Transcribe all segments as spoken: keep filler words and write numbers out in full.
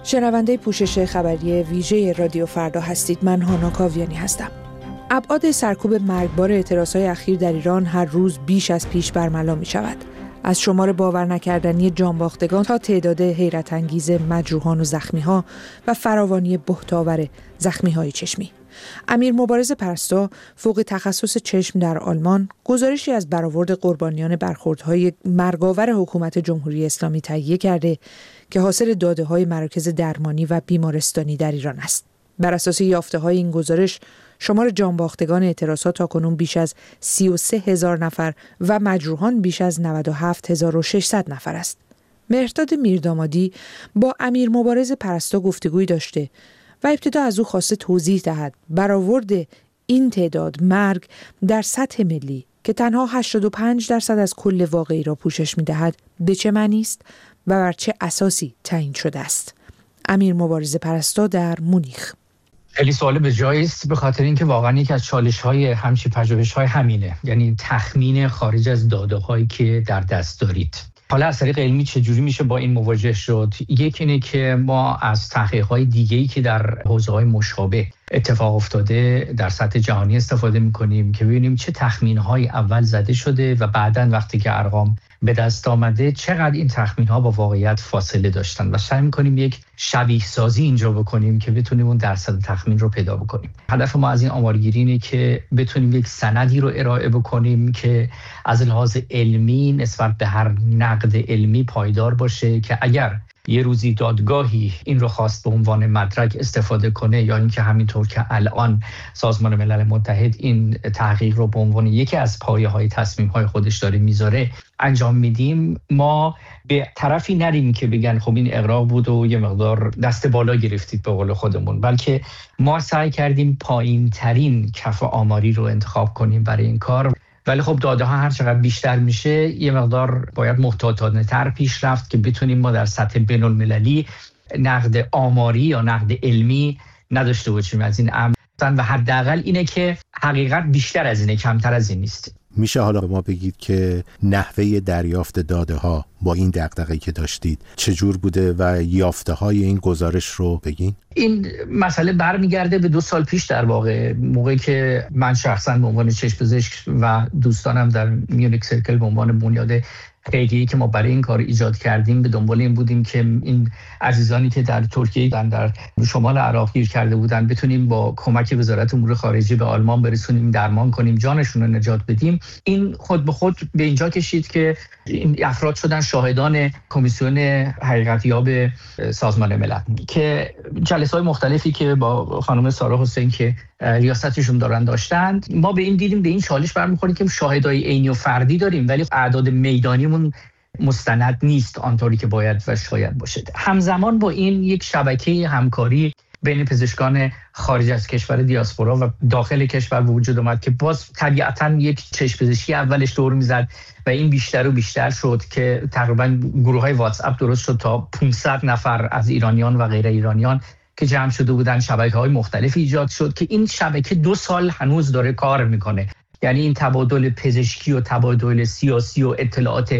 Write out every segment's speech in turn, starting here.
شنونده پوشش خبری ویژه رادیو فردا هستید. من هانا کاویانی هستم. ابعاد سرکوب مرگبار اعتراضهای اخیر در ایران هر روز بیش از پیش برملا می شود. از شمار باور نکردنی جانباختگان تا تعداد حیرت انگیز مجروحان و زخمی‌ها و فراوانی بهت‌آور زخمی‌های چشمی. امیر مبارز پرستو فوق تخصص چشم در آلمان گزارشی از برآورد قربانیان برخوردهای مرگاور حکومت جمهوری اسلامی تهیه کرده که حاصل داده‌های مراکز درمانی و بیمارستانی در ایران است. بر اساس یافته‌های این گزارش شمار جانباختگان اعتراضات تاکنون بیش از سی و سه هزار نفر و مجروحان بیش از نود و هفت هزار و ششصد نفر است. مهرداد میردامادی با امیر مبارز پرستو گفتگویی داشته و ابتدا از او خواسته توضیح دهد برآورد این تعداد مرگ در سطح ملی که تنها هشتاد و پنج درصد از کل واقعی را پوشش می‌دهد به چه معنی است و بر چه اساسی تعیین شده است. امیر مبارز پرستو در مونیخ. خیلی سوال به جایی است، به خاطر اینکه واقعا یکی از چالش‌های همچین پژوهش‌های همینه، یعنی تخمین خارج از داده‌هایی که در دست دارید. حالا از طریق علمی چجوری میشه با این مواجه شد؟ یکی اینه که ما از تحقیقات دیگه‌ای که در حوزه‌های مشابه اتفاق افتاده در سطح جهانی استفاده می‌کنیم که ببینیم چه تخمین‌هایی اول زده شده و بعداً وقتی که ارقام به دست آمده چقدر این تخمین‌ها با واقعیت فاصله داشتن و سعی می‌کنیم یک شبیه سازی اینجا بکنیم که بتونیم اون درصد تخمین رو پیدا بکنیم. هدف ما از این آمارگیری اینه که بتونیم یک سندی رو ارائه بکنیم که از لحاظ علمی نسبت به هر نقد علمی پایدار باشه که اگر یه روزی دادگاهی این رو خواست به عنوان مدرک استفاده کنه یا اینکه همینطور که الان سازمان ملل متحد این تحقیق رو به عنوان یکی از پایه‌های تصمیم‌های خودش داره میذاره انجام میدیم، ما به طرفی نریم که بگن خب این اغراق بود و یه مقدار دست بالا گرفتید به قول خودمون، بلکه ما سعی کردیم پایین ترین کف آماری رو انتخاب کنیم برای این کار. ولی خب داده ها هر چقدر بیشتر میشه یه مقدار باید محتاطانه تر پیش رفت که بتونیم ما در سطح بین المللی نقد آماری یا نقد علمی نداشته باشیم از این امر و حداقل اینه که حقیقت بیشتر از اینه، کمتر از این نیست. میشه حالا ما بگید که نحوه دریافت داده ها با این دغدغه‌ای که داشتید چجور بوده و یافته های این گزارش رو بگین؟ این مسئله برمیگرده به دو سال پیش، در واقع موقعی که من شخصا به عنوان چشم پزشک و دوستانم در میونیک سرکل به عنوان بنیاد خیریه‌ای که ما برای این کار ایجاد کردیم به دنبال این بودیم که این عزیزانی که در ترکیه در, در شمال عراق گیر کرده بودن بتونیم با کمک وزارت امور خارجه به آلمان برسونیم، درمان کنیم، جانشون رو نجات بدیم. این خود به خود به اینجا کشید که این افراد شدن شاهدان کمیسیون حقیقتیاب سازمان ملل که جلسه‌های مختلفی که با خانم سارا حسین که ریاستشون دارن داشتند. ما به این دیدیم به این چالش برمیخوریم که شاهدای عینی و فردی داریم ولی اعداد میدانیمون مستند نیست آنطوری که باید و شاید باشه. همزمان با این یک شبکه همکاری بین پزشکان خارج از کشور دیاسپورا و داخل کشور به وجود اومد که باز طبیعتاً یک چشم پزشکی اولش دور میزد و این بیشتر و بیشتر شد که تقریباً گروه‌های واتس اپ درست شد تا پانصد نفر از ایرانیان و غیر ایرانیان که جمع شده بودن، شبکه‌های مختلف ایجاد شد که این شبکه دو سال هنوز داره کار میکنه. یعنی این تبادل پزشکی و تبادل سیاسی و اطلاعات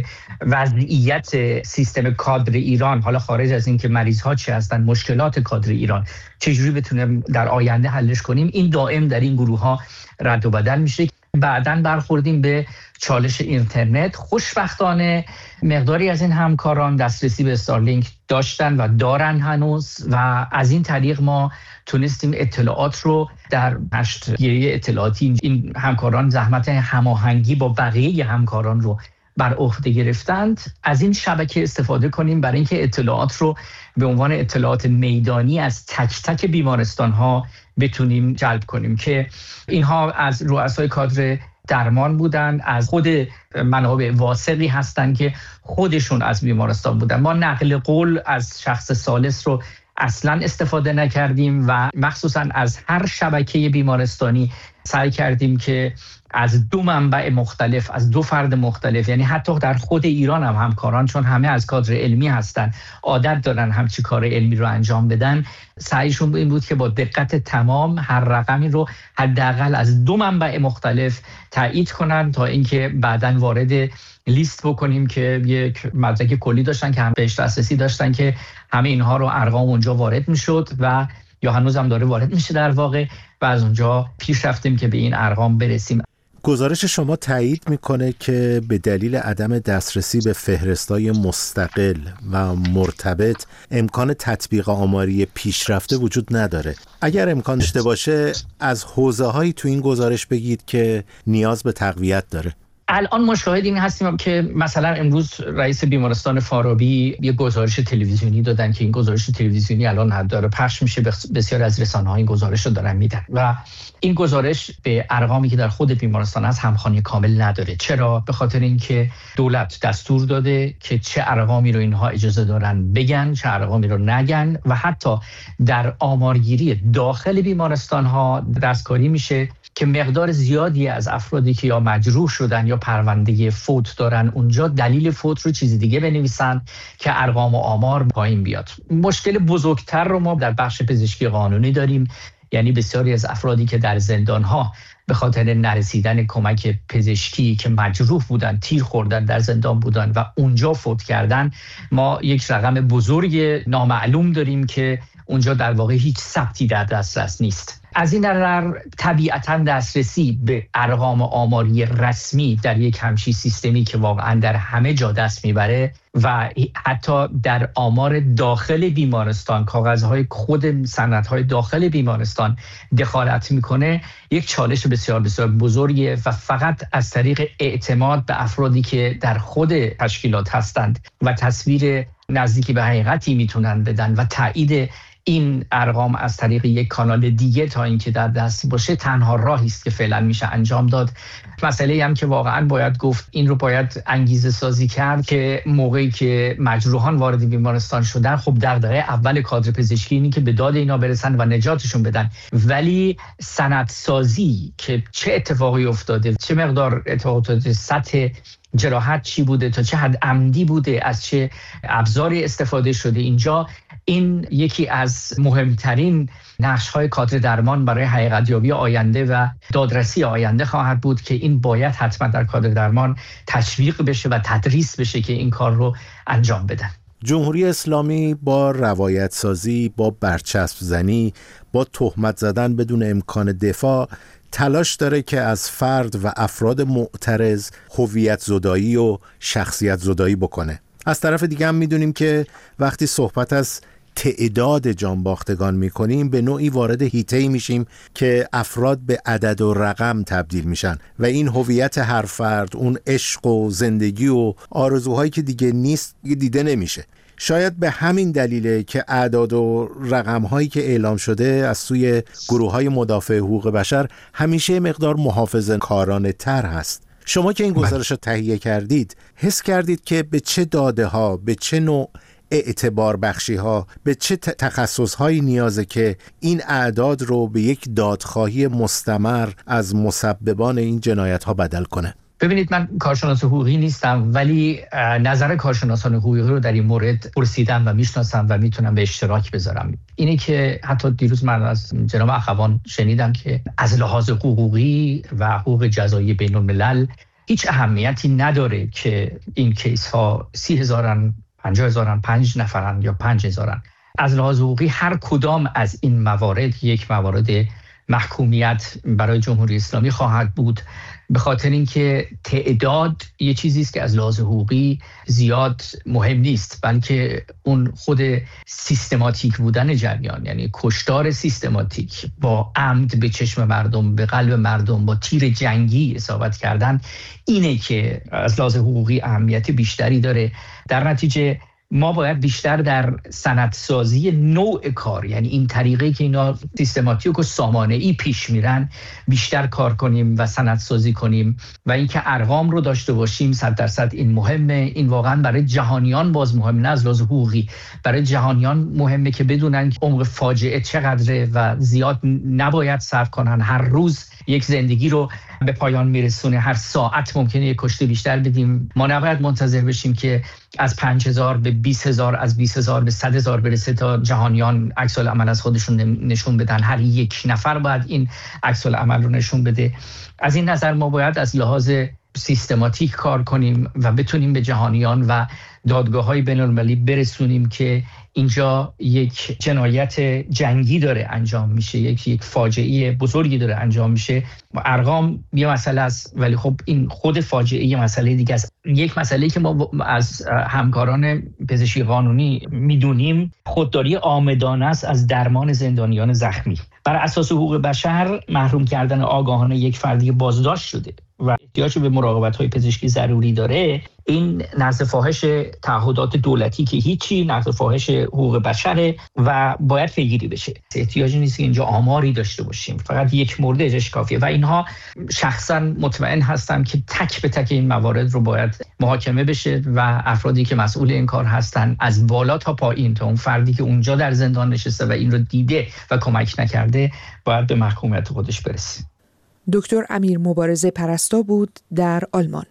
وضعیت سیستم کادر ایران، حالا خارج از این که مریض‌ها چه هستن، مشکلات کادر ایران چجوری بتونیم در آینده حلش کنیم، این دائم در این گروه‌ها رد و بدل میشه. بعداً برخوردیم به چالش اینترنت. خوشبختانه مقداری از این همکاران دسترسی به استارلینک داشتن و دارن هنوز و از این طریق ما تونستیم اطلاعات رو در نشریه اطلاعاتی این همکاران زحمت هماهنگی با بقیه همکاران رو بر عهده گرفتند، از این شبکه استفاده کنیم برای اینکه اطلاعات رو به عنوان اطلاعات میدانی از تک تک بیمارستان‌ها بتونیم جلب کنیم که اینها از رؤسای کادر درمان بودن، از خود منابع واثقی هستن که خودشون از بیمارستان بودن. ما نقل قول از شخص ثالث رو اصلا استفاده نکردیم و مخصوصا از هر شبکه بیمارستانی سعی کردیم که از دو منبع مختلف، از دو فرد مختلف، یعنی حتی در خود ایران هم همکاران، چون همه از کادر علمی هستن، عادت دارن همچی کار علمی رو انجام بدن، سعیشون این بود که با دقت تمام هر رقمی رو حداقل از دو منبع مختلف تایید کنن تا اینکه بعداً وارد لیست بکنیم که یک مدرک کلی داشتن که هم بهش دسترسی داشتن که همه اینها رو ارقام اونجا وارد میشد و یا هنوز هم داره وارد میشه در واقع، و از اونجا پیش رفتیم که به این ارقام برسیم. گزارش شما تایید میکنه که به دلیل عدم دسترسی به فهرستای مستقل و مرتبط امکان تطبیق آماری پیشرفته وجود نداره. اگر امکان داشته باشه از حوزه‌هایی تو این گزارش بگید که نیاز به تقویت داره. الان ما شاهد این هستیم که مثلا امروز رئیس بیمارستان فارابی یه گزارش تلویزیونی دادن که این گزارش تلویزیونی الان داره پخش میشه، بسیار از رسانه‌ها این گزارش رو دارن میدن و این گزارش به ارقامی که در خود بیمارستان هست همخوانی کامل نداره. چرا؟ به خاطر اینکه دولت دستور داده که چه ارقامی رو اینها اجازه دارن بگن، چه ارقامی رو نگن، و حتی در آمارگیری داخل بیمارستان ها دستکاری میشه که مقدار زیادی از افرادی که یا مجروح شدن یا پرونده فوت دارن اونجا دلیل فوت رو چیزی دیگه بنویسن که ارقام و آمار پایین بیاد. مشکل بزرگتر رو ما در بخش پزشکی قانونی داریم، یعنی بسیاری از افرادی که در زندان‌ها به خاطر نرسیدن کمک پزشکی که مجروح بودن، تیر خوردن، در زندان بودن و اونجا فوت کردن، ما یک رقم بزرگ نامعلوم داریم که اونجا در واقع هیچ ثبتی در دسترس نیست. از این نظر طبیعتاً دسترسی به ارقام آماری رسمی در یک همچین سیستمی که واقعاً در همه جا دست میبره و حتی در آمار داخل بیمارستان، کاغذهای خود سندهای داخل بیمارستان دخالت میکنه، یک چالش بسیار بسیار بزرگیه و فقط از طریق اعتماد به افرادی که در خود تشکیلات هستند و تصویر نزدیکی به حقیقتی میتونن بدن و تایید این ارقام از طریق یک کانال دیگه تا اینکه در دست باشه تنها راهی است که فعلا میشه انجام داد. مسئله هم که واقعا باید گفت، این رو باید انگیزه سازی کرد که موقعی که مجروحان وارد بیمارستان شدن، خب دغدغه اول کادر پزشکی اینه که به داد اینا برسن و نجاتشون بدن، ولی سندسازی که چه اتفاقی افتاده، چه مقدار اتفاقات، سطح جراحت چی بوده، تا چه حد عمدی بوده، از چه ابزاری استفاده شده، اینجا این یکی از مهمترین نقش‌های کادر درمان برای حقیقت‌یابی آینده و دادرسی آینده خواهد بود که این باید حتما در کادر درمان تشویق بشه و تدریس بشه که این کار رو انجام بدن. جمهوری اسلامی با روایت سازی، با برچسب زنی، با تهمت زدن بدون امکان دفاع تلاش داره که از فرد و افراد معترض هویت زدایی و شخصیت زدایی بکنه. از طرف دیگه هم میدونیم که وقتی صحبت از تعداد جانباختگان میکنیم به نوعی وارد حیطه‌ای میشیم که افراد به عدد و رقم تبدیل میشن و این هویت هر فرد، اون عشق و زندگی و آرزوهایی که دیگه نیست دیده نمیشه. شاید به همین دلیله که اعداد و رقم‌هایی که اعلام شده از سوی گروه‌های مدافع حقوق بشر همیشه مقدار محافظه‌کارانه تر هست. شما که این گزارش رو تهیه کردید، حس کردید که به چه داده ها، به چه نوع اعتبار بخشی ها، به چه تخصص هایی نیازه که این اعداد رو به یک دادخواهی مستمر از مسببان این جنایت ها بدل کنه؟ ببینید، من کارشناس حقوقی نیستم، ولی نظر کارشناسان حقوقی رو در این مورد پرسیدم و میشناسم و میتونم به اشتراک بذارم. اینه که حتی دیروز من از جناب اخوان شنیدم که از لحاظ حقوقی و حقوق جزایی بین الملل هیچ اهمیتی نداره که این کیس ها سی هزارن، پنجاه هزارن، پنج نفرن یا پنج هزارن. از لحاظ حقوقی هر کدام از این موارد یک موارد محکومیت برای جمهوری اسلامی خواهد بود، به خاطر اینکه تعداد یه چیزی است که از لحاظ حقوقی زیاد مهم نیست، بلکه اون خود سیستماتیک بودن جریان، یعنی کشتار سیستماتیک با عمد به چشم مردم، به قلب مردم، با تیر جنگی اصابت کردن، اینه که از لحاظ حقوقی اهمیت بیشتری داره. در نتیجه ما باید بیشتر در سندسازی نوع کار، یعنی این طریقی که اینا سیستماتیک و سامانه‌ای پیش میرن، بیشتر کار کنیم و سندسازی کنیم و اینکه ارقام رو داشته باشیم. صد درصد این مهمه. این واقعا برای جهانیان باز مهم، نه از لحاظ حقوقی، برای جهانیان مهمه که بدونن عمق فاجعه چقدره و زیاد نباید صرف کنن. هر روز یک زندگی رو به پایان میرسونه. هر ساعت ممکنه یک کشته بیشتر بدیم. ما نباید منتظر بشیم که از پنج هزار به بیست هزار، از بیست هزار به صد هزار برسه تا جهانیان عکس العمل از خودشون نشون بدن. هر یک نفر باید این عکس العمل رو نشون بده. از این نظر ما باید از لحاظ سیستماتیک کار کنیم و بتونیم به جهانیان و دادگاه‌های بین‌المللی برسونیم که اینجا یک جنایت جنگی داره انجام میشه، یک یک فاجعه بزرگی داره انجام میشه. ارقام یه مسئله است، ولی خب این خود فاجعه یه مسئله دیگه است. یک مسئله که ما از همکاران پزشکی قانونی میدونیم خودداری عامدانه است از درمان زندانیان زخمی. بر اساس حقوق بشر محروم کردن آگاهانه یک فردی بازداشت شده و احتیاج به مراقبت‌های پزشکی ضروری داره، این نقض فاحش تعهدات دولتی که هیچی، نقض فاحش حقوق بشره و باید پیگیری بشه. احتیاجی نیست که اینجا آماری داشته باشیم، فقط یک مورد اجاش کافیه و اینها شخصا مطمئن هستم که تک به تک این موارد رو باید محاکمه بشه و افرادی که مسئول این کار هستن از بالا تا پایین، تا اون فردی که اونجا در زندان نشسته و این رو دیده و کمک نکرده باید به محکومیت خودش برسه. دکتر امیر مبارزه پرستا بود در آلمان.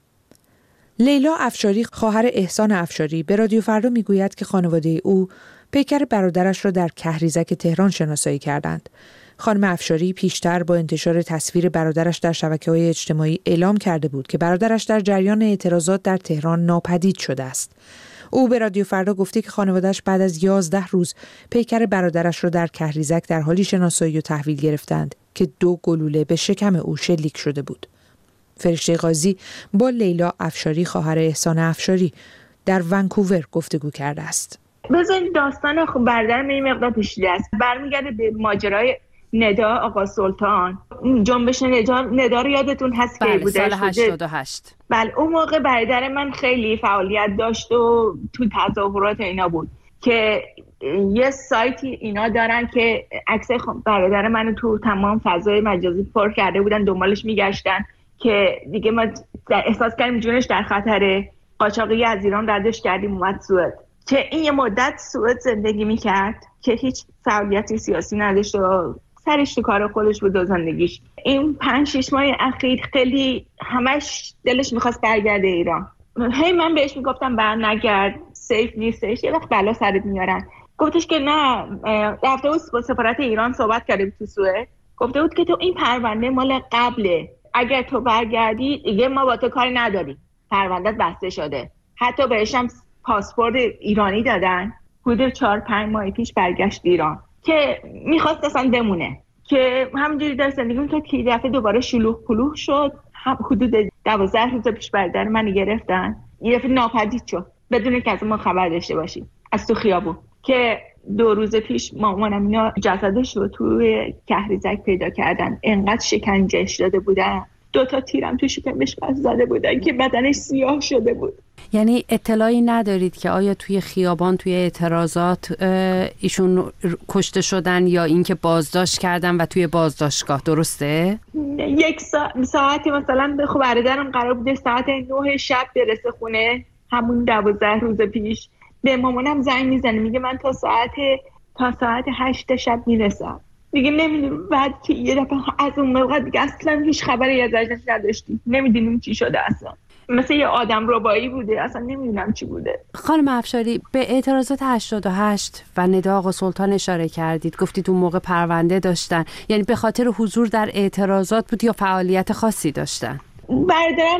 لیلا افشاری خواهر احسان افشاری به رادیو فردا میگوید که خانواده او پیکر برادرش را در کهریزک تهران شناسایی کردند. خانم افشاری پیشتر با انتشار تصویر برادرش در شبکه‌های اجتماعی اعلام کرده بود که برادرش در جریان اعتراضات در تهران ناپدید شده است. او به رادیو فردا گفته که خانواده‌اش بعد از یازده روز پیکر برادرش را در کهریزک در حالی شناسایی و تحویل گرفتند که دو گلوله به شکم او شلیک شده بود. فرشته قاضی با لیلا افشاری خواهر احسان افشاری در ونکوور گفتگو کرده است. بذارید داستان خب برادرم این مقدار پیچیده است. برمیگرده به ماجرای ندا آقا سلطان. جنبش ندا ندا رو یادتون هست که بله، بوده سال هشتاد و هشت. بله اون موقع برادر من خیلی فعالیت داشت و تو تظاهرات اینا بود که یه سایتی اینا دارن که عکس برادر منو تو تمام فضای مجازی پر کرده بودن، دنبالش میگشتن که دیگه ما در احساس کردیم جونش در خطره. قاچاقی از ایران ردش کردیم اومد سوئد که این یه مدت سوئد زندگی میکرد که هیچ فعالیتی سیاسی نداشت و سرش تو کار خودش بود و زندگیش. این پنج شش ماه اخیر خیلی همش دلش میخواست برگرده ایران. هی من بهش میگفتم بر نگرد، سیف نیستش، یه وقت بلا سرت میارن. گفتش که نه، رفته بود با سفارت ایران صحبت کرده بود تو سوئد، گفته بود که تو این پرونده مال قبله، اگر تو برگردی دیگه ما با تو کاری نداریم، پروندهت بسته شده. حتی بهش هم پاسپورت ایرانی دادن. حدود چهار پنج ماه پیش برگشت ایران که میخواست اصلا بمونه، که همینجوری در زندگی میکرد که دفعه دوباره شلوغ پلوغ شد. حدود دوازده روز پیش برادر من گرفتن، یه دفعه ناپدید شد بدون که از ما خبر داشته باشیم از تو خیابون. که دو روز پیش مامانم اینا جسدش رو توی کهریزک پیدا کردن، انقدر شکنجهش داده بودن، دو تا تیرم تو شکمش بس زده بودن که بدنش سیاه شده بود. یعنی اطلاعی ندارید که آیا توی خیابان توی اعتراضات ایشون کشته شدن یا اینکه بازداشت کردن و توی بازداشتگاه، درسته؟ یک سا... ساعتی مثلا خب برادرم قرار بوده ساعت نه شب برسه خونه، همون دوازده روز پیش. به مامانم زنگ میزنه میگه من تا ساعت تا ساعت هشت شب میرسم. دیگه نمیدونم بعد که یه دفعه از اون موقع دیگه اصلا هیچ خبری ازش نداشتیم، نمیدونیم چی شده اصلا. مثل یه آدم ربایی بوده، اصلا نمیدونم چی بوده. خانم افشاری، به اعتراضات هشتاد و هشت و ندا آقا سلطان اشاره کردید، گفتید اون موقع پرونده داشتن، یعنی به خاطر حضور در اعتراضات بود یا فعالیت خاصی داشتن؟ برادرم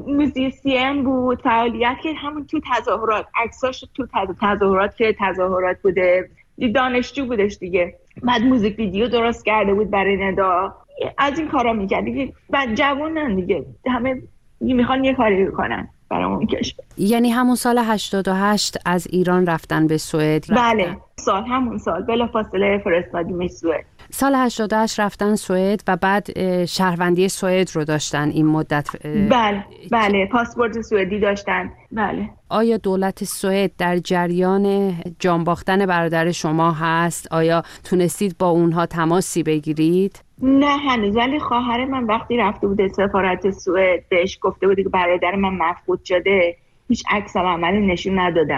موزیسین بود، فعالیت که همون تو تظاهرات، عکساش تو تظاهرات که تظاهرات بوده، دانشجو بودش دیگه. بعد موزیک ویدیو درست کرده بود برای ندا، از این کارا میکرد دیگه. بعد جوانن دیگه، همه میخوان یه کاری کنن برای اون کشور. یعنی همون سال هشتاد و هشت از ایران رفتن به سوئد؟ بله، سال همون سال بلافاصله فرستادیم سوئد. سال هشتاد و هشت رفتن سوئد و بعد شهروندی سوئد رو داشتن این مدت؟ بله بله، پاسپورت سوئدی داشتن. بله. آیا دولت سوئد در جریان جان باختن برادر شما هست؟ آیا تونستید با اونها تماسی بگیرید؟ نه هنوز، ولی خواهر من وقتی رفته بود سفارت سوئد بهش گفته بود که برادر من مفقود شده، هیچ عکس العملی نشون ندادن.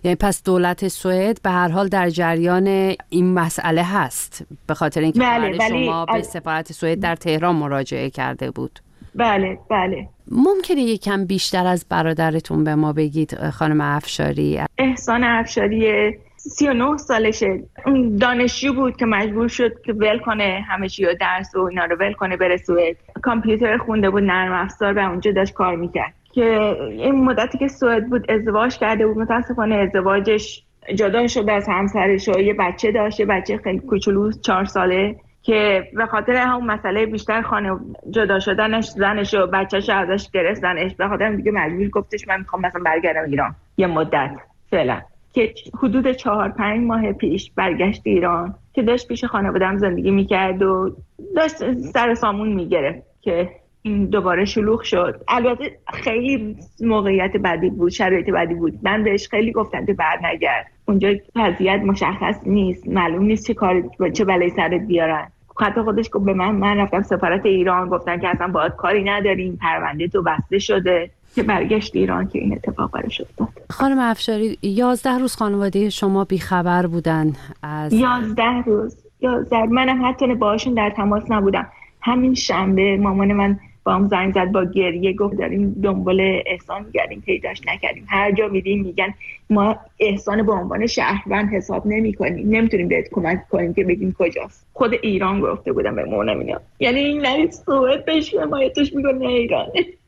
یعنی پس دولت سوئد به هر حال در جریان این مسئله هست، به خاطر اینکه بله، شما بله. به سفارت سوئد در تهران مراجعه کرده بود. بله بله. ممکنه یکم بیشتر از برادرتون به ما بگید خانم افشاری؟ احسان افشاری سی و نه سالشه، اون دانشجو بود که مجبور شد که ول کنه همه چی و درس و اینا رو ول کنه بره سوئد. کامپیوتر خونده بود، نرم افزار، و اونجا داشت کار میکرد که این مدتی که سوئد بود ازدواج کرده بود. متاسفانه ازدواجش جدا شد از همسرش و یه بچه داشت، یه بچه خیلی کوچولو چهار ساله که به خاطر همون مسئله بیشتر خانه جدا شدنش زنش و بچه‌ش ازش گرفتنش، به خاطر دیگه مجبور گفتش من میخوام مثلا برگردم ایران یه مدت فعلا، که حدود چهار پنج ماه پیش برگشت ایران که داشت پیش خانواده‌ام زندگی میکرد و داشت سر سامون میگرفت که این دوباره شلوغ شد. البته خیلی موقعیت بدی بود، شرایط بدی بود. من بهش خیلی گفتم که برنگرد، اونجا وضعیت مشخص نیست، معلوم نیست چه کاری چه بلایی سرت بیارن. حتی خودش گفت به من من رفتم سفارت ایران، گفتن که اصلا باهات کاری نداریم، پرونده تو بسته شده، که برگشت ایران که این اتفاق براش افتاد. خانم افشاری یازده روز خانواده شما بیخبر بودن از یازده روز یازده منم حتی باهاشون در تماس نبودم. همین شنبه مامان من با هم زنگ زد با گریه، گفت داریم دنبال احسان می‌گردیم، پیداش نکردیم، هر جا میریم میگن ما احسان به عنوان شهروند حساب نمی‌کنیم، نمیتونیم بهت کمک کنیم که بگیم کجاست. خود ایران گفته بودم به مامانم اینا، یعنی این نرید سوئد بهش حمایتش میکنه ایران.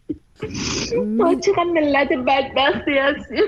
ما چقدر ملت بدبختی هستیم.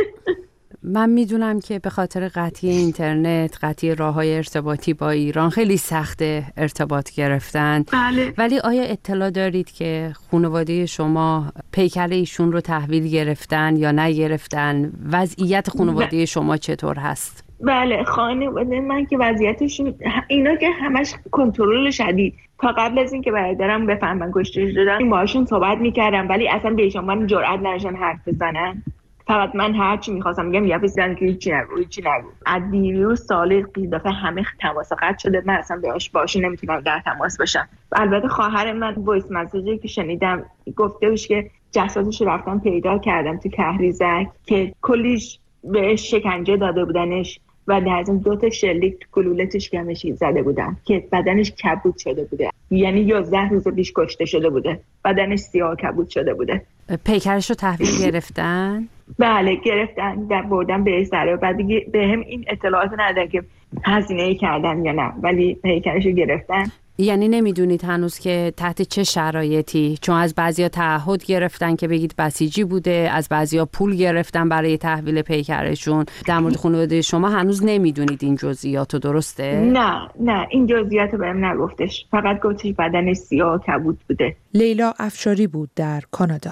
من میدونم که به خاطر قطعی اینترنت، قطعی راه‌های ارتباطی با ایران خیلی سخته ارتباط گرفتن. بله. ولی آیا اطلاع دارید که خانواده شما پیکر ایشون رو تحویل گرفتن یا نگرفتن؟ وضعیت خانواده شما چطور هست؟ بله، خانواده من که وضعیتشون اینا که همش کنترل شدید. تا قبل از این که برادرم بفهمن کشته شدن باهاشون صحبت میکردم، ولی اصلا بهشون من جرئت نداشتن حرف بزنن. فقط من هر چی می‌خواستم میگم یه بزن که هیچی نگو هیچی نگو. از دیروز سال دفعه همه تماس قطع شده، من اصلا باهاش باشون نمیتونم در تماس باشم. البته خواهر من وایس مسیجی که شنیدم گفته بود که جسدش رو رفتن پیدا کردم تو کهریزک که کلیش بهش شکنجه داده بودنش و در ضمن دو تا شلیک تو کلولتش گمشی زده بودن که بدنش کبود شده بوده، یعنی یازده روز پیش کشته شده بوده، بدنش سیاه کبود شده بوده. پیکرش رو تحویل گرفتن؟ بله گرفتن، در بردن به سر، بعد دیگه به هم این اطلاعات ندادن که هزینه کردن یا نه، ولی پیکرش رو گرفتن. یعنی نمیدونید هنوز که تحت چه شرایطی؟ چون از بعضیا تعهد گرفتن که بگید بسیجی بوده، از بعضیا پول گرفتن برای تحویل پیکرشون. در مورد خانواده شما هنوز نمیدونید این جزئیاتو، درسته؟ نه نه این جزئیاتو بهم نگفتش، فقط گفتش بدنش سیاه و کبود بوده. لیلا افشاری بود در کانادا.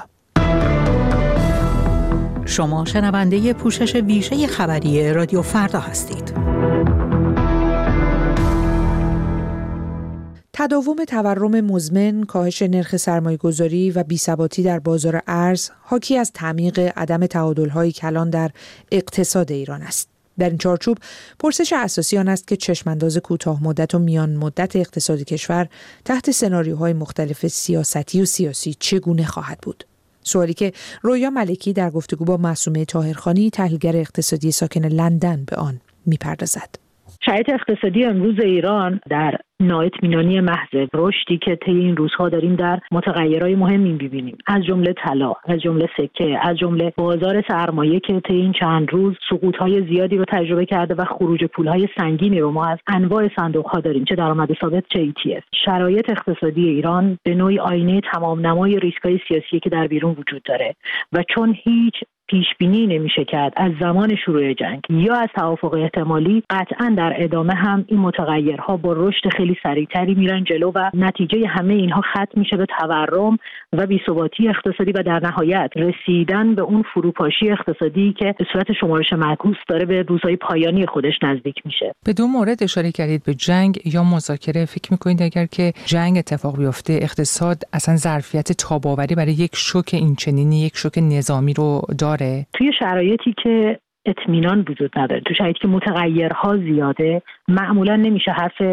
شما شنونده پوشش ویژه خبری رادیو فردا هستید. تداوم تورم مزمن، کاهش نرخ سرمایه‌گذاری و بی‌ثباتی در بازار ارز حاکی از تعمیق عدم تعادل‌های کلان در اقتصاد ایران است. در این چارچوب پرسش اساسی آن است که چشمانداز کوتاه مدت و میان مدت اقتصاد کشور تحت سناریوهای مختلف سیاستی و سیاسی چگونه خواهد بود؟ سوالی که رویا ملکی در گفتگو با معصومه طاهرخانی تحلیلگر اقتصادی ساکن لندن به آن می‌پردازد. شرایط اقتصادی امروز ایران در نااطمینانی محض، رشدی که طی این روزها داریم در متغیرهای مهمی می‌بینیم، از جمله طلا، از جمله سکه، از جمله بازار سرمایه که طی این چند روز سقوط‌های زیادی رو تجربه کرده و خروج پول‌های سنگینی رو ما از انواع صندوق‌ها داریم، چه درآمد ثابت چه ای تی اف. شرایط اقتصادی ایران به نوعی آینه تمام نمای ریسک‌های سیاسی که در بیرون وجود داره و چون هیچ پیش بینی نمیشه کرد از زمان شروع جنگ یا از توافق احتمالی، قطعاً در ادامه هم این متغیرها با رشد خیلی سریعتری میرن جلو و نتیجه همه اینها ختم میشه به تورم و بی‌ثباتی اقتصادی و در نهایت رسیدن به اون فروپاشی اقتصادی که به صورت شمارش معکوس داره به روزهای پایانی خودش نزدیک میشه. به دو مورد اشاره کردید، به جنگ یا مذاکره. فکر میکنید اگر که جنگ اتفاق بیفته اقتصاد اصلا ظرفیت تاب‌آوری برای یک شوک اینچنینی، یک شوک نظامی رو داره؟ توی شرایطی که اطمینان وجود نداره، تو شرایطی که متغیرها زیاده، معمولا نمیشه حرف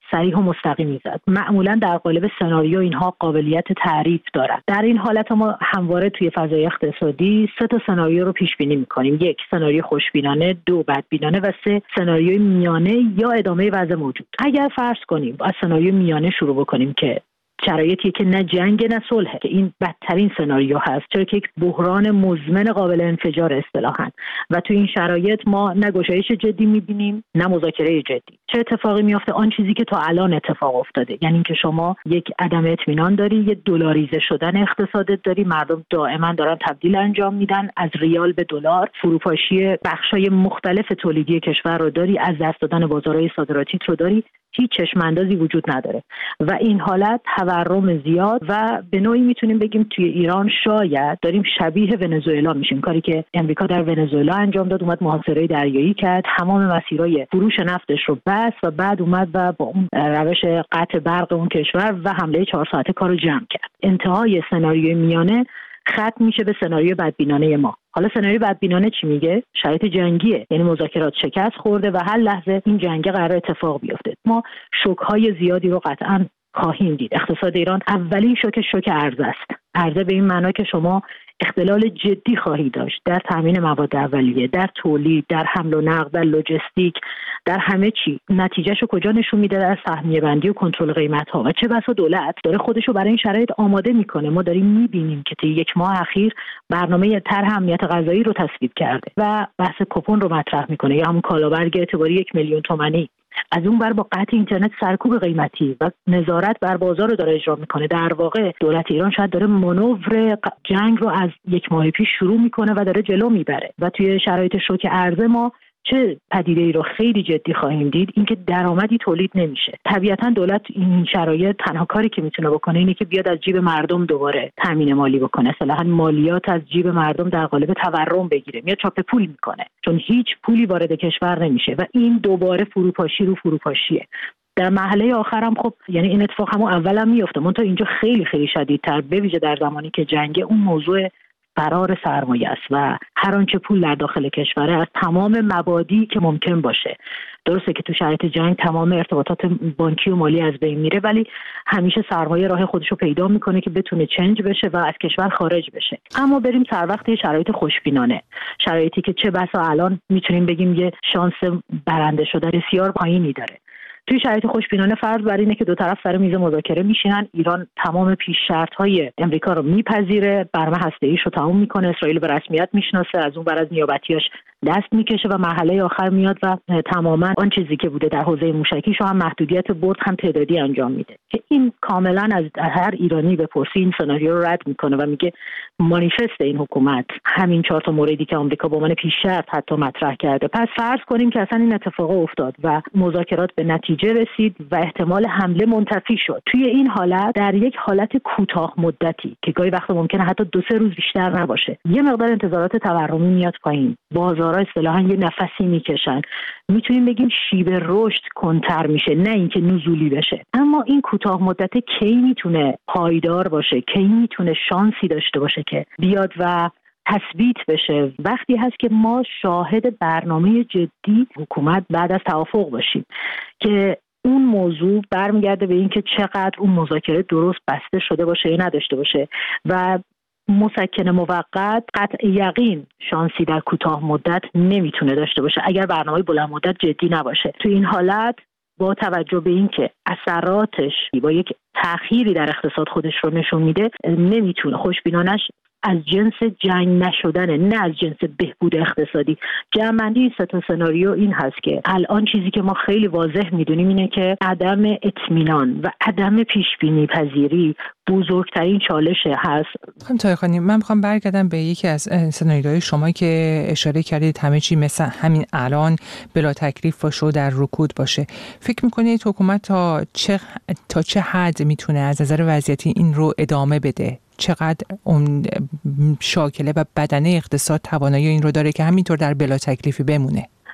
صریح و مستقیمی زد. معمولا در قالب سناریو اینها قابلیت تعریف دارند. در این حالت ما همواره توی فضای اقتصادی سه تا سناریو رو پیش بینی می‌کنیم. یک، سناریو خوشبینانه، دو، بدبینانه و سه، سناریوی میانه یا ادامه وضع موجود. اگر فرض کنیم از سناریو میانه شروع بکنیم که شرایطی که نه جنگ نه صلح، که این بدترین سناریو هست، چرا که یک بحران مزمن قابل انفجار اصطلاحاً و تو این شرایط ما نه گشایش جدی می‌بینیم نه مذاکره جدی. چه اتفاقی میفته؟ آن چیزی که تا الان اتفاق افتاده، یعنی اینکه شما یک عدم اطمینان داری، یک دلاریزه شدن اقتصادت داری، مردم دائما دارن تبدیل انجام میدن از ریال به دلار، فروپاشی بخشای مختلف تولیدی کشور رو داری، از دست دادن بازارهای صادراتیت رو داری، هیچ چشم اندازی وجود نداره و این حالت تورم زیاد و به نوعی میتونیم بگیم توی ایران شاید داریم شبیه ونزوئلا میشیم. کاری که امریکا در ونزوئلا انجام داد، اومد محاصره دریایی کرد، تمام مسیرهای فروش نفتش رو بست و بعد اومد و با اون روش قطع برق اون کشور و حمله چهار ساعته کارو جمع کرد. انتهای سناریوی میانه ختم میشه به سناریوی بدبینانه ما. حالا سناریوی بدبینانه چی میگه؟ شرایط جنگیه، یعنی مذاکرات شکست خورده و هر لحظه این جنگ قرار اتفاق بیفته. ما شوک‌های زیادی رو قطعاً خواهیم دید. اقتصاد ایران اولین شوک شوک ارز است. ارز به این معنا که شما اختلال جدی خواهی داشت در تامین مواد اولیه، در تولید، در حمل و نقل، در لوجستیک، در همه چی. نتیجهشو کجا نشون میده؟ در سهمیه بندی و کنترل قیمت ها. و چه بسا دولت داره خودشو برای این شرایط آماده میکنه. ما داریم میبینیم که طی یک ماه اخیر برنامه طرح امنیت غذایی رو تصویب کرده و بحث کوپن رو مطرح میکنه یا همون کالابرگ اعتباری یک میلیون تومانی. از اون بر با قطع اینترنت سرکوب قیمتی و نظارت بر بازار رو داره اجرا میکنه. در واقع دولت ایران شاید داره مانور جنگ رو از یک ماه پیش شروع میکنه و داره جلو میبره و توی شرایط شوک ارز ما چه پدیده ای رو خیلی جدی خواهیم دید؟ اینکه درآمدی تولید نمیشه. طبیعتا دولت این شرایط تنها کاری که میتونه بکنه اینه که بیاد از جیب مردم دوباره تامین مالی بکنه، اصطلاحاً مالیات از جیب مردم در قالب تورم بگیره، یا چاپ پول میکنه، چون هیچ پولی وارد کشور نمیشه و این دوباره فروپاشی رو فروپاشیه. در مرحله آخرم خب یعنی این اتفاق همون اولم میفته، منتها اینجا خیلی خیلی شدیدتر، به ویژه در زمانی که جنگ، اون موضوع فرار سرمایه است و هر آنچه پول در داخل کشوره از تمام مبادی که ممکن باشه. درسته که تو شرایط جنگ تمام ارتباطات بانکی و مالی از بین میره، ولی همیشه سرمایه راه خودشو پیدا میکنه که بتونه چنج بشه و از کشور خارج بشه. اما بریم سر وقت شرایط خوشبینانه، شرایطی که چه بسا الان میتونیم بگیم یه شانس برنده شدن بسیار پایینی داره. توی شرایط خوشبینانه فرض بر اینه که دو طرف سر میز مذاکره میشینن، ایران تمام پیش شرط‌های امریکا رو میپذیره، برنامه هسته‌ایش رو تموم میکنه، اسرائیل به رسمیت میشناسه، از اون بر از نیابتیاش دست میکشه و مرحله آخر میاد و تماما آن چیزی که بوده در حوزه موشکیش رو هم محدودیت برد هم تعدادی انجام میده که این کاملا از هر ایرانی بپرسی این سناریو رو رد میکنه و میگه مانیفست این حکومت همین چهار تا موردی که آمریکا با من پیش شرط حتی مطرح کرده. پس فرض کنیم که اصلا این اتفاق افتاد و مذاکرات به نتیجه رسید و احتمال حمله منتفی شد. توی این حالت در یک حالت کوتاه مدتی که گاهی وقتا ممکنه حتی دو سه روز بیشتر نباشه، یه مقدار انتظارات تورمی میاد پایین، بازارها اصطلاحاً یه نفسی میکشن، میتونیم بگیم شیب رشد کنتر میشه، نه اینکه نزولی بشه. اما این کوتاه مدت کی میتونه پایدار باشه، کی میتونه شانسی داشته باشه که بیاد و تثبیت بشه؟ وقتی هست که ما شاهد برنامه جدی حکومت بعد از توافق باشیم که اون موضوع برمیگرده به این که چقدر اون مذاکره درست بسته شده باشه یا نداشته باشه و مسکن موقت قطع یقین شانسی در کوتاه مدت نمیتونه داشته باشه اگر برنامه بلند مدت جدی نباشه. تو این حالت با توجه به این که اثراتش با یک تأخیری در اقتصاد خودش رو نشون میده، نمیتونه خوشبینانش از جنس جنگ نشدنه، نه از جنس بهبود اقتصادی. جمع‌بندی این سه تا سناریو این هست که الان چیزی که ما خیلی واضح میدونیم اینه که عدم اطمینان و عدم پیشبینی پذیری بزرگترین چالش هست. خانم طاهر خانی، من میخوام برگردم به یکی از سناریوهای شما که اشاره کردید همه چی مثل همین الان بلا تکلیف باشه و در رکود باشه. فکر میکنید حکومت تا چه تا چه حد میتونه از نظر وضعیتی این رو ادامه بده؟ چقدر اون شاکله و بدنه اقتصاد توانایی این رو داره که همینطور در بلا تکلیفی بمونه؟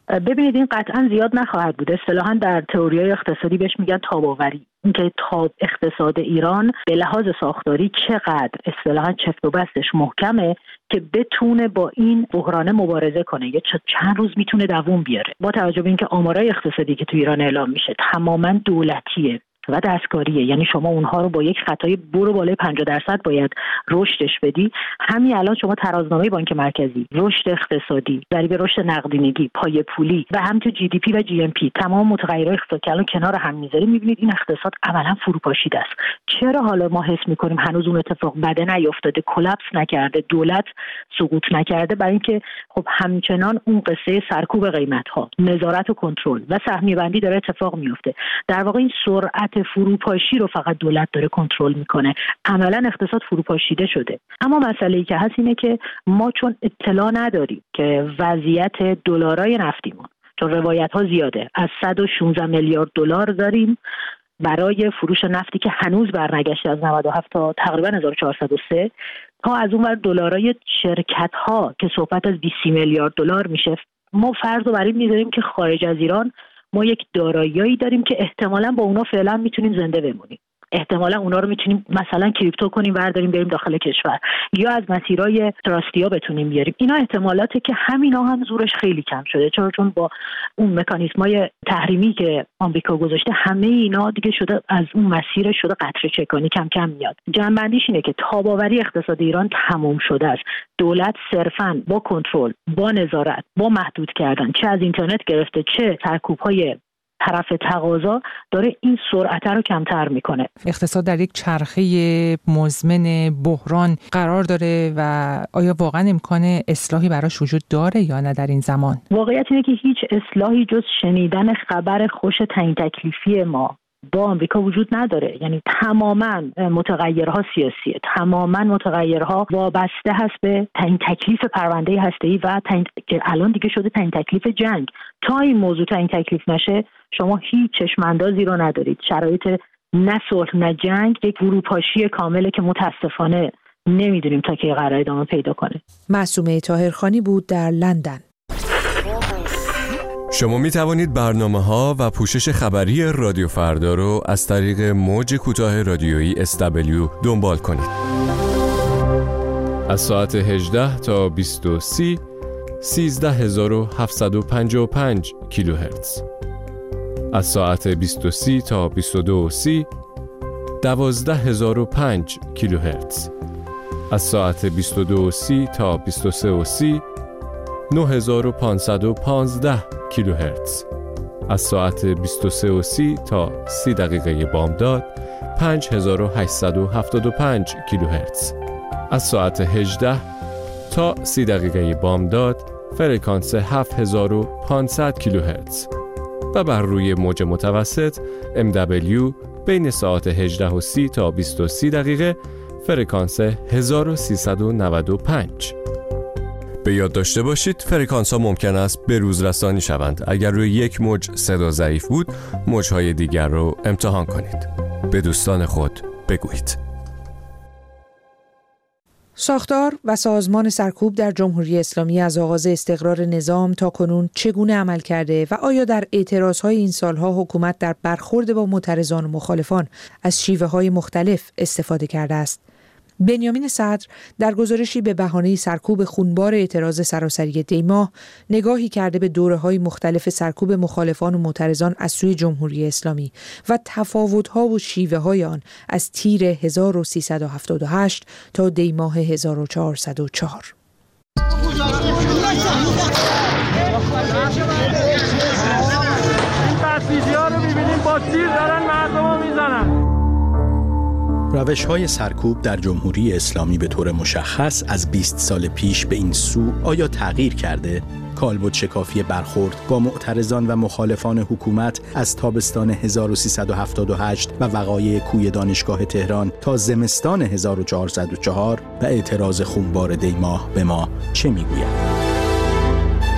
ببینید این قطعا زیاد نخواهد بود. اصطلاحاً در تئوری‌های اقتصادی بهش میگن تاب‌آوری. اینکه تاب اقتصاد ایران به لحاظ ساختاری چقدر اصطلاحاً چفت و بستش محکمه که بتونه با این بحران مبارزه کنه، یا چند روز میتونه دووم بیاره. با توجه به اینکه آمارای اقتصادی که تو ایران اعلام میشه تماماً دولتیه و دستکاریه، یعنی شما اونها رو با یک خطای برو بالای پنجاه درصد باید رشدش بدی. همین الان شما ترازنامه بانک مرکزی، رشد اقتصادی، ضریب رشد نقدینگی، پای پولی و همینطور جی دی پی و جی ام پی، تمام متغیرهای اقتصادی که الان کنار هم میذاریم، میبینید این اقتصاد عملا فروپاشیده است. چرا حالا ما حس میکنیم هنوز اون اتفاق بده نیافتاده، کلاپس نکرده، دولت سقوط نکرده؟ برای اینکه خب همچنان اون قصه سرکوب قیمت ها، نظارت و کنترل و سهمیه بندی داره اتفاق میفته. در واقع این سرعت فروپاشی رو فقط دولت داره کنترل میکنه. عملا اقتصاد فروپاشیده شده. اما مسئله‌ای که هست اینه که ما چون اطلاع نداریم که وضعیت دلارای نفتیمون، چون روایت ها زیاده، از صد و شانزده میلیارد دلار داریم برای فروش نفتی که هنوز برنگشته از نود و هفت تا تقریبا هزار و چهارصد و سه، تا از اون ور دلارای شرکت ها که صحبت از بیست میلیارد دلار میشه. ما فرض رو بر این میذاریم که خارج از ایران ما یک دارایی‌ای داریم که احتمالاً با اونا فعلا میتونیم زنده بمونیم. احتمالاً اونا رو میتونیم مثلا کریپتو کنیم، برداریم بریم داخل کشور، یا از مسیرهای تراستیا بتونیم بیاریم. اینا احتمالاته که همینا هم زورش خیلی کم شده، چون چون با اون مکانیزمای تحریمی که آمریکا گذاشته همه اینا دیگه شده از اون مسیر شده قطره چکانی، کم کم میاد. جنبندیش اینه که تاب‌آوری اقتصاد ایران تمام شده است. دولت صرفاً با کنترل، با نظارت، با محدود کردن، چه از اینترنت گرفته چه سرکوب‌های طرف تقاضا، داره این سرعت رو کمتر میکنه. اقتصاد در یک چرخه مزمن بحران قرار داره و آیا واقعا امکان اصلاحی براش وجود داره یا نه در این زمان؟ واقعیت اینه که هیچ اصلاحی جز شنیدن خبر خوش تعیین تکلیفی ما با آمریکا وجود نداره. یعنی تماما متغیرها سیاسیه، تماما متغیرها وابسته هست به تعیین تکلیف پرونده هسته‌ای و تعیین که الان دیگه شده تعیین تکلیف جنگ. تا این موضوع تعیین تکلیف نشه شما هیچ چشم‌اندازی رو ندارید. شرایط نه صلح نه جنگ یک فروپاشی کامله که متاسفانه نمیدونیم تا کی قرار ادامه پیدا کنه. معصومه طاهرخانی بود در لندن. شما می توانید برنامه‌ها و پوشش خبری رادیو فردا رو از طریق موج کوتاه رادیویی اس دبلیو دنبال کنید. از ساعت هجده تا بیست و سه سیزده هزار و هفتصد و پنجاه و پنج کیلوهرتز. از ساعت بیست و سه تا بیست و دو و سی دوازده هزار و پنج کیلوهرتز. از ساعت بیست و دو و سی تا بیست و سه و سی نه هزار و پانصد و پانزده کیلوهرتز. از ساعت بیست و سه و سی تا سی دقیقه بامداد پنج هزار و هشتصد و هفتاد و پنج کیلوهرتز. از ساعت هجده تا سی دقیقه بامداد فرکانس هفت هزار و پانصد کیلوهرتز و بر روی موج متوسط ام دبلیو بین ساعت هجده و سی تا بیست و سه دقیقه فرکانس هزار و سیصد و نود و پنج. به یاد داشته باشید فرکانس ها ممکن است به روز رسانی شوند. اگر روی یک موج صدا ضعیف بود، موجهای دیگر رو امتحان کنید. به دوستان خود بگویید. ساختار و سازمان سرکوب در جمهوری اسلامی از آغاز استقرار نظام تا کنون چگونه عمل کرده و آیا در اعتراضهای این سالها حکومت در برخورد با معترضان و مخالفان از شیوه‌های مختلف استفاده کرده است؟ بنیامین صدر در گزارشی به بهانه سرکوب خونبار اعتراض سراسری دیماه نگاهی کرده به دوره‌های مختلف سرکوب مخالفان و معترضان از سوی جمهوری اسلامی و تفاوت‌ها و شیوه‌های آن از تیر هزار و سیصد و هفتاد و هشت تا دیماه هزار و چهارصد و چهار. این بسیجی‌ها رو می‌بینیم با تیر دارن مردم رو میزنن. روش‌های سرکوب در جمهوری اسلامی به طور مشخص از بیست سال پیش به این سو آیا تغییر کرده؟ کالبد شکافی برخورد با معترضان و مخالفان حکومت از تابستان هزار و سیصد و هفتاد و هشت و وقایع کوی دانشگاه تهران تا زمستان هزار و چهارصد و چهار و اعتراض خونبار دیماه به ما چه میگوید؟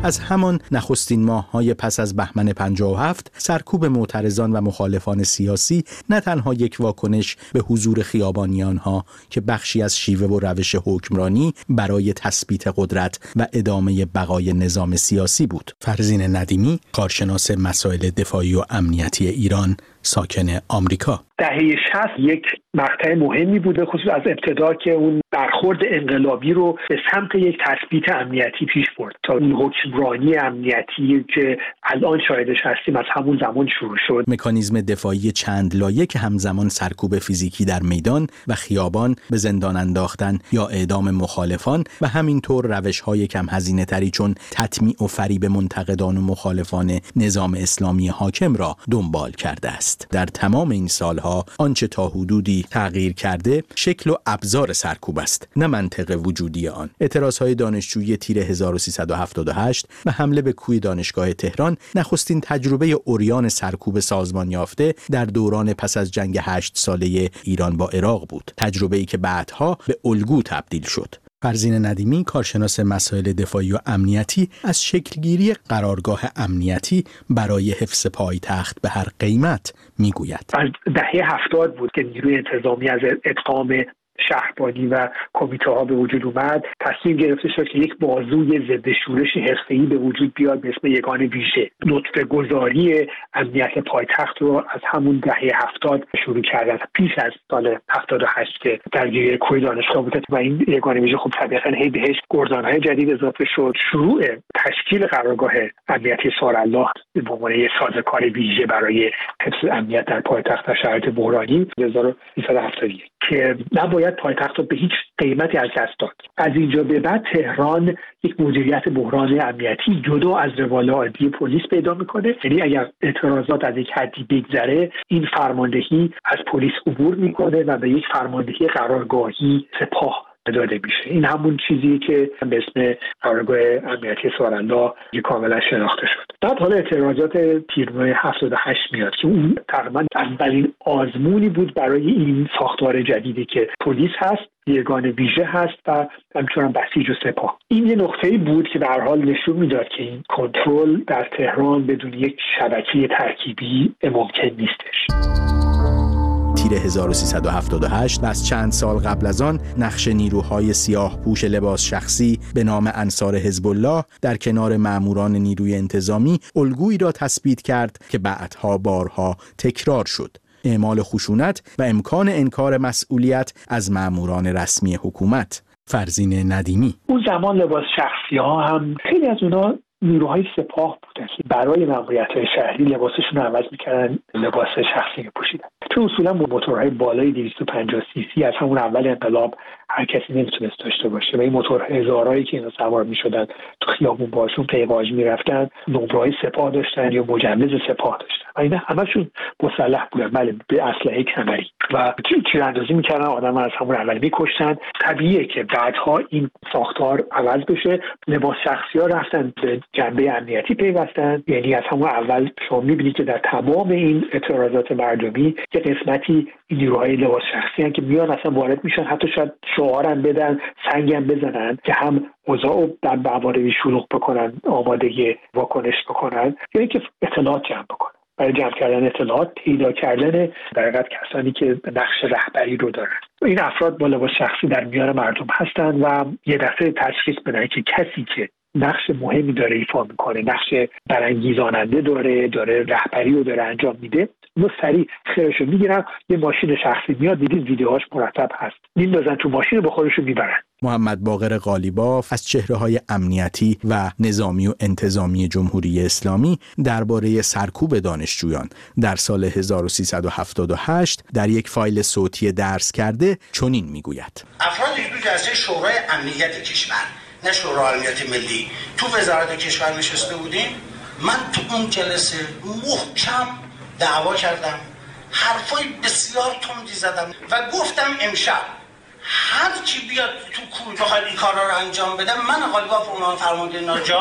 از همان نخستین ماه‌های پس از بهمن پنجاه و هفت سرکوب معترضان و مخالفان سیاسی نه تنها یک واکنش به حضور خیابانی آنها که بخشی از شیوه و روش حکمرانی برای تثبیت قدرت و ادامه بقای نظام سیاسی بود. فرزین ندیمی، کارشناس مسائل دفاعی و امنیتی ایران، ساکن آمریکا. دهه شصت یک مقطع مهمی بوده، خصوص از ابتدا که اون برخورد انقلابی رو به سمت یک تثبیت امنیتی پیش برد تا این حکمرانی امنیتی که الان شاهدش هستیم از همون زمان شروع شد. مکانیزم دفاعی چند لایه که همزمان سرکوب فیزیکی در میدان و خیابان، به زندان انداختن یا اعدام مخالفان و همینطور روش‌های کم هزینه تری چون تطمیع و فریب منتقدان و مخالفان نظام اسلامی حاکم را دنبال کرده است. در تمام این سالها آنچه تا حدودی تغییر کرده شکل و ابزار سرکوب است، نه منطق وجودی آن. اعتراضهای دانشجویی تیر هزار و سیصد و هفتاد و هشت و حمله به کوی دانشگاه تهران نخستین تجربه عریان سرکوب سازمان یافته در دوران پس از جنگ هشت ساله ایران با عراق بود، تجربه‌ای که بعدها به الگو تبدیل شد. فرزین ندیمی، کارشناس مسائل دفاعی و امنیتی، از شکلگیری قرارگاه امنیتی برای حفظ پایتخت به هر قیمت میگوید. از دهه هفتاد بود که نیروی انتظامی از ادغام شهربانی و کمیته ها به وجود اومد. تصمیم گرفته شد که یک بازوی ضد شورش حرفه‌ای به وجود بیاد به اسم یگان ویژه. نطفه گذاری امنیت پایتخت رو از همون دهه هفتاد شروع کردن، پیش از سال هفتاد و هشت که درگیری کوی دانشگاه بود و این یگان ویژه خب طبیعتا هی بهش گردانهای جدید اضافه شد. شروع تشکیل قرارگاه امنیتی سارالله به عنوان یک سازوکار ویژه برای حفظ امنیت در پایتخت در شرایط بحرانی هزار و سیصد و هفتاد و یک که نباید پایتخت رو به هیچ قیمتی از دست داد. از اینجا به بعد تهران یک مدیریت بحران امنیتی جدا از روال عادی پلیس پیدا میکنه. یعنی اگر اعتراضات از یک حدی بگذره، این فرماندهی از پلیس عبور میکنه و به یک فرماندهی قرارگاهی سپاه داده میشه. این همون چیزی که به اسم قرارگاه امنیتی سارالله کاملا شناخته شد. بعد حالا اعتراضات تیرماه هفتاد و هشت میاد که اون تقریبا اولین آزمونی بود برای این ساختار جدیدی که پلیس هست، یگان ویژه هست و همچنان بسیج و سپاه. این یه نقطه‌ای بود که به هر حال نشون میداد که این کنترل در تهران بدون یک شبکه ترکیبی ممکن نیستش. تیر هزار و سیصد و هفتاد و هشت و از چند سال قبل از آن نقش نیروهای سیاه پوش لباس شخصی به نام انصار حزب الله در کنار ماموران نیروی انتظامی الگویی را تثبیت کرد که بعدها بارها تکرار شد: اعمال خشونت و امکان انکار مسئولیت از ماموران رسمی حکومت. فرزین ندیمی: اون زمان لباس شخصی ها هم خیلی از اونا نیروهای سپاه بودن که برای ماموریت‌های شهری لباسشون رو عوض می‌کردن، لباس شخصی می‌پوشیدن. چون اصولا با موتورهای بالای دویست و پنجاه سی سی از همون اول انقلاب هر کسی نمیتونست داشته باشه و این موتور هزارایی که اینا سوار می‌شدن تو خیابون باشون پیواژ می‌رفتن، نمره‌های سپاه داشتن یا مجوز سپاه داشتن و اینا همشون مسلح بودن، بله، به اسلحه کمری و تیراندازی می‌کردن، آدم از همون اول می‌کشتن. طبیعیه که بعدها این ساختار عوض بشه، لباس شخصی‌ها رفتن به جنبه امنیتی پیوستن. یعنی از همون اول شما می‌بینید که در تمام این اعتراضات مردمی که قسمتی این نیروهای لباس شخصی هستن که میان اصلا وارد میشن، حتی شاید شعارم بدن، سنگم بزنن که هم اوضاع در مواردی شلوغ بکنن، آماده واکنش بکنن، یا اینکه اطلاعات جمع بکنن. برای جمع کردن اطلاعات، پیدا کردن در حقیقت کسانی که نقش رهبری رو دارن. این افراد با لباس شخصی در میان مردم هستن و یه دفعه تشخیص بدن که کسی که نقش مهمی داره ایفا میکنه، نقش برانگیزاننده داره، داره رهبری رو داره انجام میده، اونو سریع خیرشو میگیرن، یه ماشین شخصی میاد، دیدید ویدیوهاش مرتب هست، میندازن تو ماشین با خودشون میبرن. محمد باقر قالیباف از چهره‌های امنیتی و نظامی و انتظامی جمهوری اسلامی درباره سرکوب دانشجویان در سال هزار و سیصد و هفتاد و هشت در یک فایل صوتی درس کرده چنین میگوید: افرادی که تو جلسه شورای امنیت کشور، نه شورای امنیت ملی، تو وزارت کشور نشسته بودیم، من تو اون جلسه محکم دعوا کردم، حرفای بسیار تندی زدم و گفتم امشب هر کی بیاد تو کوی بخواد این کارا رو انجام بده، من قالیباف عنوان فرمانده ناجا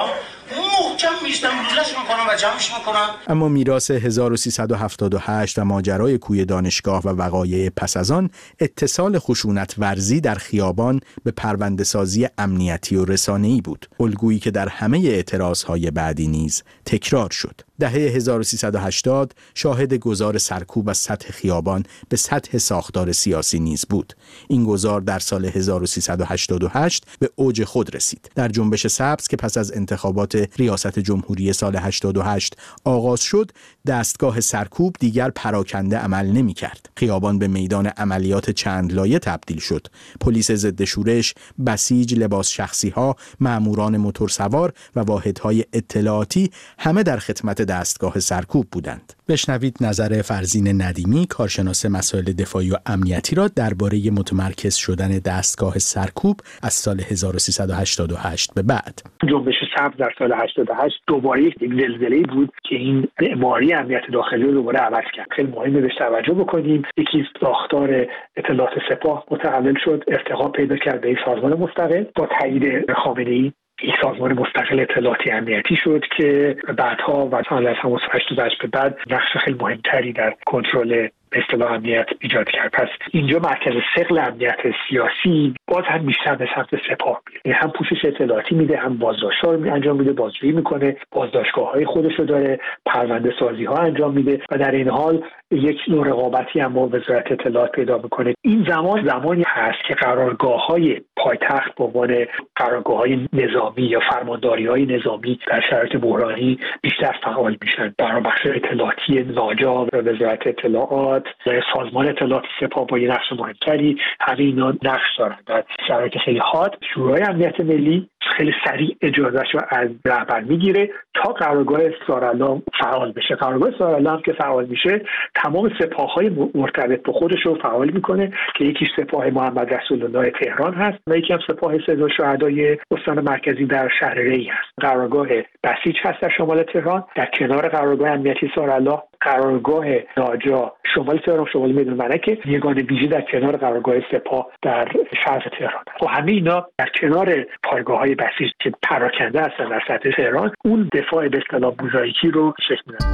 محکم میشتم روزش میکنم و جمعش میکنم. اما میراث هزار و سیصد و هفتاد و هشت و ماجرای کوی دانشگاه و وقایع پس از آن اتصال خشونت ورزی در خیابان به پرونده سازی امنیتی و رسانه‌ای بود، الگویی که در همه اعتراضهای بعدی نیز تکرار شد. دهه هزار و سیصد و هشتاد شاهد گذار سرکوب از سطح خیابان به سطح ساختار سیاسی نیز بود. این گذار در سال هزار و سیصد و هشتاد و هشت به اوج خود رسید. در جنبش سبز که پس از انتخابات ریاست جمهوری سال هشتاد و هشت آغاز شد، دستگاه سرکوب دیگر پراکنده عمل نمی کرد. خیابان به میدان عملیات چند لایه تبدیل شد. پلیس ضد شورش، بسیج، لباس شخصی ها، ماموران موتورسوار و واحدهای اطلاعاتی همه در خدمت دستگاه سرکوب بودند. بشنوید نظر فرزین ندیمی، کارشناس مسائل دفاعی و امنیتی را درباره متمرکز شدن دستگاه سرکوب از سال هزار و سیصد و هشتاد و هشت به بعد. جنبش سبز در سال هشتاد و هشت دوباره یک زلزله‌ای بود که این معماری امنیت داخلی رو دوباره عوض کرد. خیلی مهمه بهش توجه بکنیم. یکی ساختار اطلاعات سپاه متحول شد، ارتقا پیدا کرد به سازمان مستقل با تایید خامنه‌ای. این سازمان مستقل اطلاعاتی امنیتی شد که بعدها و سال هزار و هشتصد و هشت به بعد نقش خیلی مهمتری در کنترل اصطلاح امنیت ایجاد کرد. پس اینجا مرکز ثقل امنیت سیاسی باز هم بیشتر به سمت سپاه میره، هم پوشش اطلاعاتی میده، هم بازداشت‌ها رو انجام میده، بازجویی میکنه، بازداشتگاه‌های خودش رو داره، پرونده سازی ها انجام میده و در این حال یک نوع رقابتی هم با وزارت اطلاعات پیدا میکنه. این زمان زمانی هست که قرارگاه‌های پایتخت به عنوان قرارگاه‌های نظامی یا فرمانداری‌های نظامی در شرایط بحرانی بیشتر فعال میشن. برای بخش اطلاعاتی ناجا و وزارت اطلاعات، سازمان اطلاعات سپاه با یه نقش مهمتری، همه اینا نقش دارن. در شرایط خیلی حاد شورای امنیت ملی خیلی سریع اجازهش رو از رهبر میگیره تا قرارگاه سارالام فعال بشه. قرارگاه سارالام که فعال میشه تمام سپاه‌های مرتبط به خودش رو فعال میکنه که یکیش سپاه محمد رسول الله تهران هست و یکی هم سپاه سید شهدای استان مرکزی در شهر ری هست. قرارگاه بسیج هست در شمال تهران، در کنار قرارگاه امنیتی سارالله. قرارگاه ناجا شمال تهران، شمال میدون ملکه، یگان ویژه در کنار قرارگاه سپاه در شرق تهران. و همه اینا در کنار پایگاه‌های بسیج که پراکنده هستن در سطح تهران، اون دفاع به اصطلاح موزاییکی رو شکل میدن.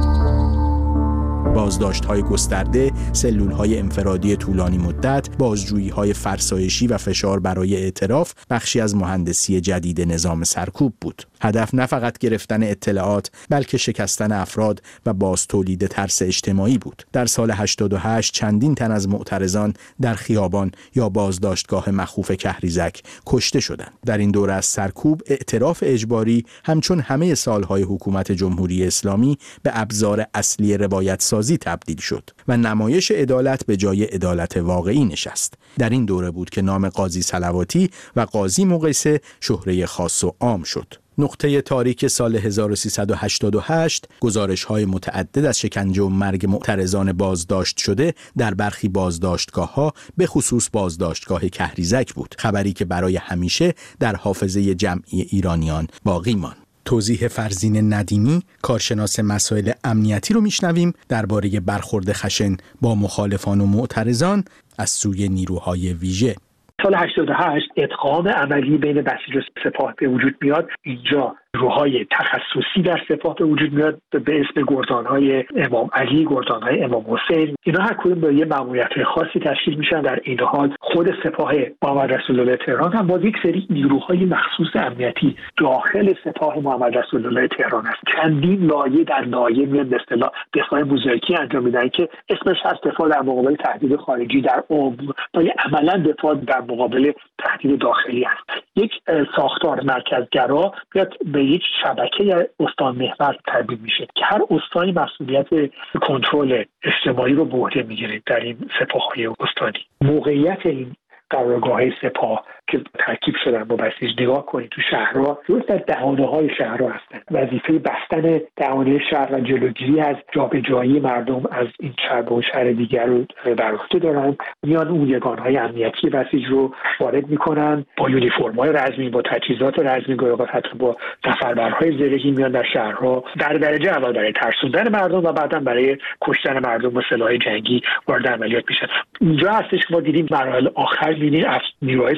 بازداشت‌های گسترده، سلول‌های انفرادی طولانی مدت، بازجویی‌های فرسایشی و فشار برای اعتراف بخشی از مهندسی جدید نظام سرکوب بود. هدف نه فقط گرفتن اطلاعات، بلکه شکستن افراد و باز تولید ترس اجتماعی بود. در سال هشتاد و هشت چندین تن از معترضان در خیابان یا بازداشتگاه مخوف کهریزک کشته شدند. در این دوره از سرکوب، اعتراف اجباری همچون همه سالهای حکومت جمهوری اسلامی به ابزار اصلی روایت سازی تبدیل شد و نمایش عدالت به جای عدالت واقعی نشست. در این دوره بود که نام قاضی صلواتی و قاضی مقیسه شهره خاص و عام شد. نقطه تاریک سال هزار و سیصد و هشتاد و هشت گزارش‌های متعدد از شکنجه و مرگ معترضان بازداشت شده در برخی بازداشتگاه‌ها، به خصوص بازداشتگاه کهریزک بود، خبری که برای همیشه در حافظه جمعی ایرانیان باقی ماند. توضیح فرزین ندیمی، کارشناس مسائل امنیتی رو میشنویم درباره برخورد خشن با مخالفان و معترضان از سوی نیروهای ویژه. سال هشتاد و هشت ادغام عملی بین بسیج و سپاه به وجود میاد. اینجا نیروهای تخصصی در سپاه به وجود میاد به اسم گردانهای امام علی، گردانهای امام حسین. اینا هر کدوم با یه ماموریت خاصی تشکیل میشن. در این حال خود سپاه محمد رسول الله تهران هم باز یک سری نیروهای مخصوص امنیتی داخل سپاه محمد رسول الله تهران هست. چندین لایه در لایه میاد به اصطلاح دفاع موزاییکی انجام میدن که اسمش هست دفاع در مقابل تهدید خارجی، در عمق و هر دفاع در مقابل تهدید داخلی است. یک ساختار مرکزگرا بیاد به یک شبکه استان محور تبدیل میشه که هر استانی مسئولیت کنترل اجتماعی رو به عهده میگیره در این سپاه‌های استانی. موقعیت این قرارگاه‌های سپاه که ترکیب شدن با بسیج نگاه کنید تو شهرها، درست در دهانه‌های شهرها هستن. وظیفه بستن دهانه شهر و جلوگیری از جابجایی مردم از این شهر به اون شهر دیگر رو بر عهده دارن. میان اون یگانهای امنیتی بسیج رو وارد میکنن با یونیفرم‌های رزمی، با تجهیزات رزمی، گاهی حتی با سفربرهای زرهی میان در شهرها در درجه اول برای ترسوندن مردم و بعداً برای کشتن مردم با سلاح جنگی وارد عملیات میشن. اینجا هستش که ما دیدیم مراحل آخر می‌بینیم از نیروهای سپاه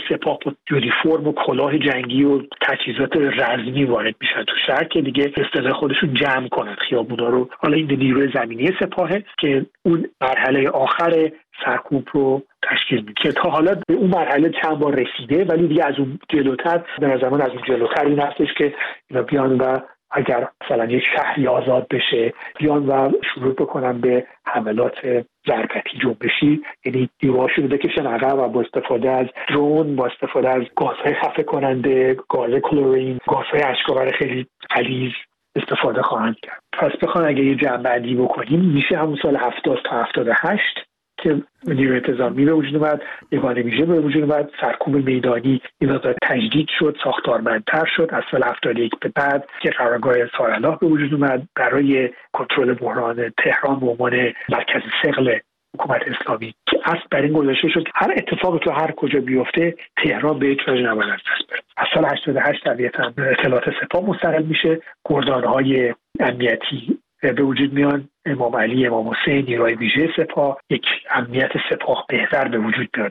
با یونیفرم و کلاه جنگی و تجهیزات رزمی وارد میشن تو شهر که دیگه اصطلاح خودشون جمع کنن خیابونا رو. حالا این نیروی زمینی سپاهه که اون مرحله آخر سرکوب رو تشکیل میده که تا حالا به اون مرحله چند بار رسیده، ولی دیگه از اون جلوتر به نظر من از اون جلوتر این هستش که اینا بیان و اگر مثلا یک شهری آزاد بشه بیان و شروع بکنن به حملات ضربتی جنبشی، یعنی نیروهاشون رو بکشن عقب و با استفاده از درون، با استفاده از گازهای خفه کننده، گاز کلورین، گازهای اشک‌آور خیلی غلیظ استفاده خواهند کرد. پس بخوام اگه یه جمع‌بندی بکنیم میشه همون سال هفتاد تا هفتاد و هشت که نیروی انتظامی به وجود اومد، یگانه ویژه به وجود اومد، سرکوب میدانی این مقدار تجدید شد، ساختارمندتر شد. از سال هفتاد و یک به بعد که قرارگاه سارالله به وجود اومد برای کنترل بحران تهران به عنوان مرکز ثقل حکومت اسلامی که اصل بر این گذاشته شد هر اتفاقی تو هر کجا بیفته تهران به هیچ وجه نباید از دست بره. از سال هشتاد و هشت طبیعتاً اطلاعات سپاه مستقل میشه، گردانهای امنیتی به وجود میان، امام علی، امام حسین، نیروهای ویژه سپاه، یک امنیت سپاه بهتر به وجود میاد.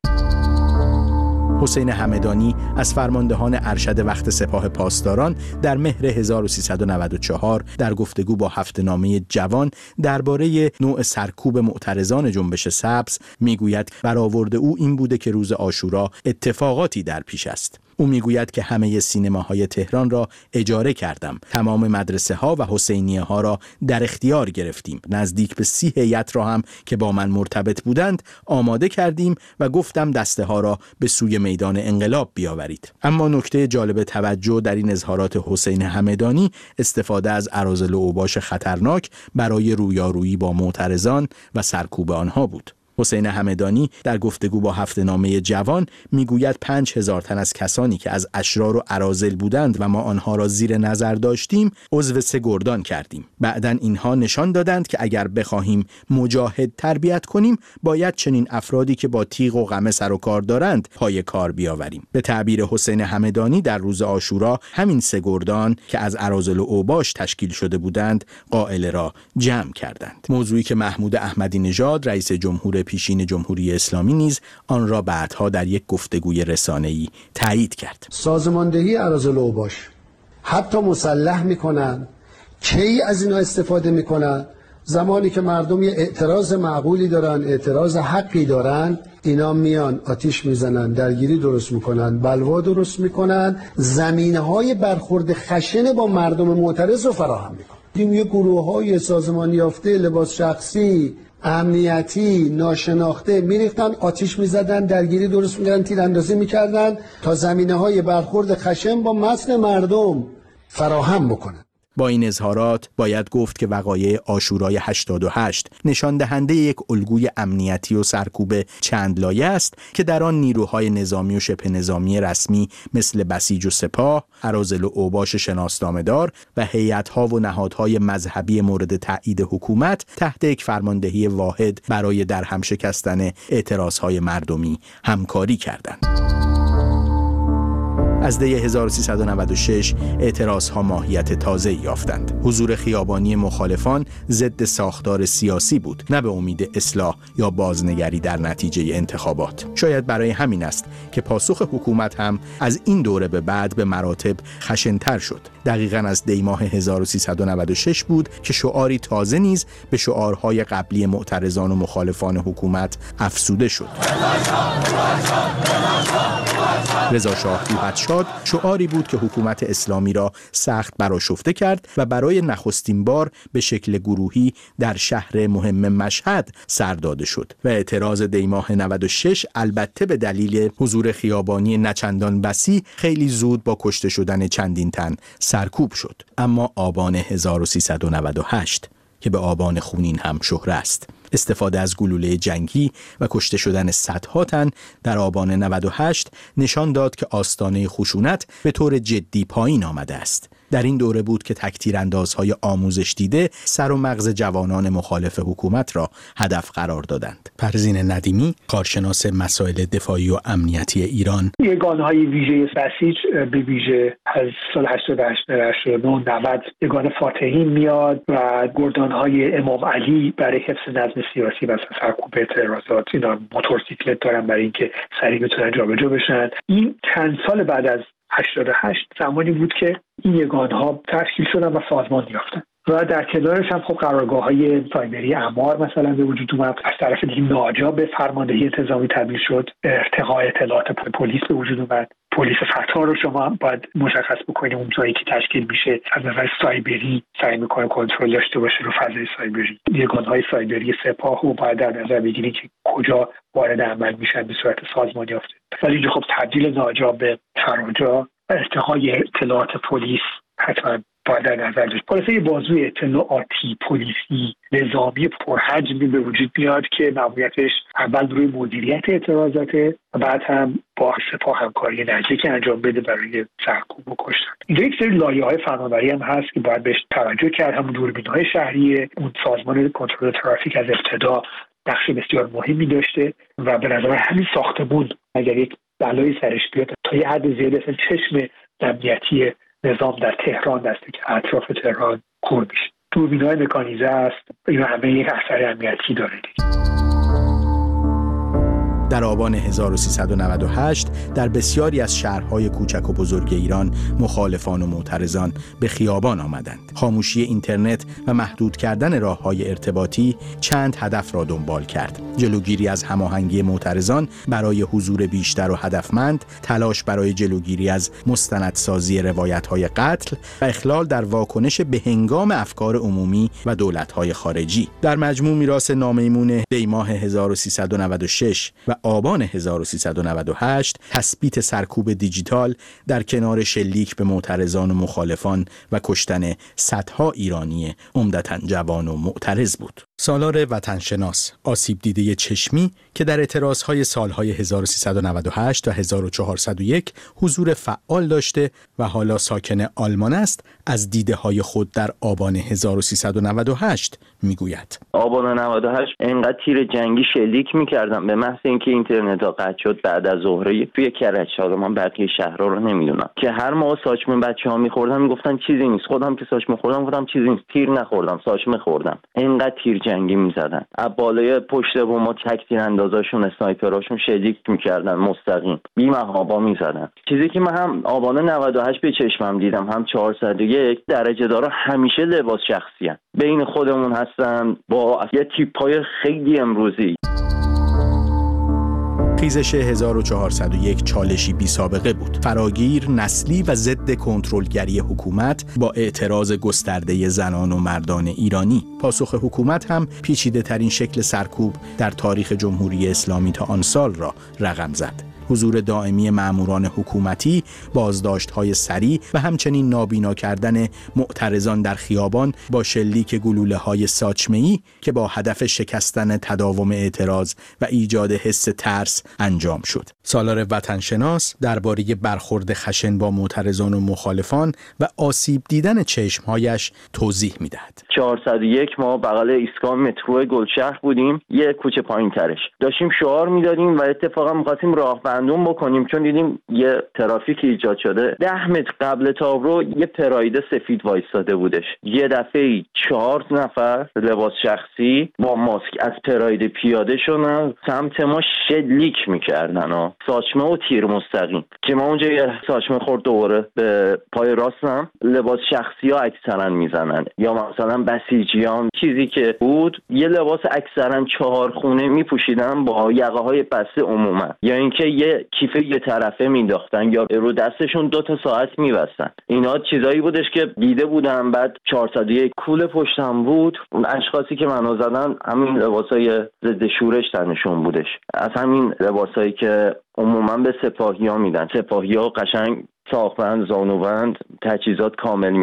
حسین همدانی از فرماندهان ارشد وقت سپاه پاسداران در مهر هزار و سیصد و نود و چهار در گفتگو با هفته‌نامه جوان درباره نوع سرکوب معترضان جنبش سبز میگوید برآورد او این بوده که روز عاشورا اتفاقاتی در پیش است. او میگوید که همه سینماهای تهران را اجاره کردم، تمام مدرسه ها و حسینیه ها را در اختیار گرفتیم، نزدیک به سی هیئت را هم که با من مرتبط بودند آماده کردیم و گفتم دسته ها را به سوی میدان انقلاب بیاورید. اما نکته جالب توجه در این اظهارات حسین همدانی استفاده از اراذل و اوباش خطرناک برای رویارویی با معترضان و سرکوب آنها بود. حسین همدانی در گفتگو با هفته‌نامه جوان میگوید پنج هزار تن از کسانی که از اشرار و اراذل بودند و ما آنها را زیر نظر داشتیم عضو سه گردان کردیم. بعداً اینها نشان دادند که اگر بخواهیم مجاهد تربیت کنیم باید چنین افرادی که با تیغ و قمه سر و کار دارند پای کار بیاوریم. به تعبیر حسین همدانی در روز عاشورا همین سه گردان که از اراذل و اوباش تشکیل شده بودند قائله را جمع کردند. موضوعی که محمود احمدی نژاد رئیس جمهور پیشین جمهوری اسلامی نیز آن را بعدها در یک گفتگوی رسانه‌ای تایید کرد. سازماندهی اراذل و اوباش حتی مسلح میکنن، کی از اینا استفاده میکنن؟ زمانی که مردم یه اعتراض معقولی دارن، اعتراض حقی دارن، اینا میان آتیش میزنن، درگیری درست میکنن، بلوا درست میکنن، زمینه‌های برخورد خشن با مردم معترض رو فراهم میکنن. این یه گروه‌های سازمانی یافته، لباس شخصی، امنیتی، ناشناخته میریختن، آتیش میزدن، درگیری درست میکردن، تیراندازی میکردن تا زمینه‌های برخورد خشن با متن مردم فراهم بکنن. با این اظهارات باید گفت که وقایع عاشورای هشتاد و هشت نشان دهنده یک الگوی امنیتی و سرکوب چند لایه است که در آن نیروهای نظامی و شبه نظامی رسمی مثل بسیج و سپاه، اراذل و اوباش شناسنامه‌دار و هیئت‌ها و نهادهای مذهبی مورد تایید حکومت تحت یک فرماندهی واحد برای درهم شکستن اعتراضهای مردمی همکاری کردند. از دی هزار و سیصد و نود و شش اعتراضها ماهیت تازه یافتند. حضور خیابانی مخالفان ضد ساختار سیاسی بود، نه به امید اصلاح یا بازنگری در نتیجه انتخابات. شاید برای همین است که پاسخ حکومت هم از این دوره به بعد به مراتب خشن‌تر شد. دقیقاً از دی ماه هزار و سیصد و نود و شش بود که شعاری تازه نیز به شعارهای قبلی معترضان و مخالفان حکومت افزوده شد. رضا شاه روحت‌شاد شعاری بود که حکومت اسلامی را سخت برآشفته کرد و برای نخستین بار به شکل گروهی در شهر مهم مشهد سر داده شد و اعتراض دی ماه نود و شش البته به دلیل حضور خیابانی نچندان بسی خیلی زود با کشته شدن چندین تن سرکوب شد. اما آبان هزار و سیصد و نود و هشت که به آبان خونین هم شهره است، استفاده از گلوله جنگی و کشته شدن صدها تن در آبان نود و هشت نشان داد که آستانه خشونت به طور جدی پایین آمده است. در این دوره بود که تک‌تیراندازهای آموزش دیده سر و مغز جوانان مخالف حکومت را هدف قرار دادند. پروین ندیمی، کارشناس مسائل دفاعی و امنیتی ایران: یگانه‌های ویژه بسیج به ویژه از سال هشتاد و هشت هشتاد و نه نود یگان فاتحین میاد و گردان‌های امام علی برای حفظ نظم سیاسی و سرکوب اعتراضات، اینا موتورسیکلت دارن برای اینکه سریع بتونن جابجا بشن. این چند سال بعد از هشتاد و هشت زمانی بود که این یگان‌ها تشکیل شدن و سازمان یافتن و در کنارش هم خب قرارگاه‌های سایبری اعمار مثلا به وجود اومد. از طرف دیگه ناجا به فرماندهی انتظامی تبدیل شد، ارتقاء اطلاعات پلیس به وجود اومد. پلیس فتا رو شما باید مشخص بکنید اون جایی که تشکیل میشه از نظر سایبری سعی میکنه کنترل داشته باشه رو فضای سایبری. یگان‌های سایبری سپاه رو باید در نظر بگیرید که کجا وارد عمل میشن به صورت سازمان یافته. ولی اینجا خب تبدیل ناجا به فراجا، ارتقاء اطلاعات پلیس حتما باید در نظر داشت. خلاصه یه بازوی اطلاعاتی پلیسی نظامی پرحجمی به وجود میاد که ماموریتش اول روی مدیریت اعتراضاته و بعد هم با سپاه همکاری نزدیک انجام بده برای سرکوب و کشتن. اینجا یک سری لایه‌های فناوری هم هست که باید بهش توجه کرد. هم دوربین‌های شهریه، اون سازمان کنترل ترافیک از ابتدا نقش بسیار مهمی داشته و به نظر همین ساختمون اگر یک بلایی سرش بیاد تا یه حد زیادی اصلا چشم امنیتی نظام در تهران دسته که اطراف تهران کور میشه. دوربین‌های مکانیزه است، اینا همه یک اثر امنیتی داره. در آبان هزار و سیصد و نود و هشت در بسیاری از شهرهای کوچک و بزرگ ایران مخالفان و معترضان به خیابان آمدند. خاموشی اینترنت و محدود کردن راه‌های ارتباطی چند هدف را دنبال کرد: جلوگیری از هماهنگی معترضان برای حضور بیشتر و هدفمند، تلاش برای جلوگیری از مستندسازی روایت‌های قتل و اخلال در واکنش به هنگام افکار عمومی و دولت‌های خارجی. در مجموع میراث نامیمون دیماه هزار و سیصد و نود و شش و آبان هزار و سیصد و نود و هشت تثبیت سرکوب دیجیتال در کنار شلیک به معترضان و مخالفان و کشتن صدها ایرانی عمدتاً جوان و معترض بود. سالار وطنشناس، آسیب دیده چشمی که در اعتراضهای سالهای هزار و سیصد و نود و هشت و هزار و چهارصد و یک حضور فعال داشته و حالا ساکن آلمان است، از دیده‌های خود در آبان هزار و سیصد و نود و هشت میگوید: آبان نود و هشت انقدر تیر جنگی شلیک می‌کردم به محض اینکه اینترنت ها قطع شد بعد از ظهر توی کرج، حالا من بقیه شهرها رو نمیدونم، که هر موقع ساچمه بچه‌ها می‌خوردن میگفتن چیزی نیست. خودم که ساچمه خوردم گفتم چیزی نیست، تیر نخوردم، ساچمه خوردم. انقدر تیر جنگی می‌زدن. از بالای پشت بوم تک‌تیراندازاشون، اسنایپراشون شلیک می‌کردن مستقیم، بی‌محابا می‌زدن. چیزی که من هم آبان نود و هشت به چشمم دیدم، هم چهارصد و یک، درجه دارا همیشه لباس شخصی هستن. بین خودمون هستن با یه تیپ‌های خیلی امروزی. خیزش هزار و چهارصد و یک چالشی بی سابقه بود. فراگیر، نسلی و ضد کنترلگری حکومت با اعتراض گسترده زنان و مردان ایرانی. پاسخ حکومت هم پیچیده ترین شکل سرکوب در تاریخ جمهوری اسلامی تا آن سال را رقم زد. حضور دائمی ماموران حکومتی، بازداشت‌های سریع و همچنین نابینا کردن معترضان در خیابان با شلیک گلوله‌های ساچمه‌ای که با هدف شکستن تداوم اعتراض و ایجاد حس ترس انجام شد. سالار وطنشناس درباره برخورد خشن با معترضان و مخالفان و آسیب دیدن چشم‌هایش توضیح می‌دهد. چهارصد و یک ما بغل ایستگاه مترو گلشهر بودیم، یه کوچه پایین‌ترش. داشتیم شعار می‌دادیم و اتفاقا می‌خواستیم راه اندون بکنیم چون دیدیم یه ترافیک ایجاد شده. ده متر قبل تابرو یه پراید سفید وایستاده بودش. یه دفعه چهار نفر لباس شخصی با ماسک از پراید پیاده شدن، سمت ما شلیک میکردن ها، ساچمه و تیر مستقیم که ما اونجا یه ساچمه خورد دوباره به پای راستم. لباس شخصی ها اکثرا میزنن یا مثلا بسیجیان، چیزی که بود یه لباس اکثرا چهار خونه میپوشیدن با یقه های بسته عموما، یا اینکه یه کیف یه طرفه مینداختن یا رو دستشون دو تا ساعت میبستن. اینا چیزایی بودش که دیده بودم. بعد چهارصد و یک کوله پشتم بود، اون اشخاصی که منو زدن همین لباسای ضد شورش تنشون بودش، از همین لباسایی که عموما به سپاهی ها میدن. سپاهی ها قشنگ ساقبند، زانوبند، تجهیزات کامل میدن.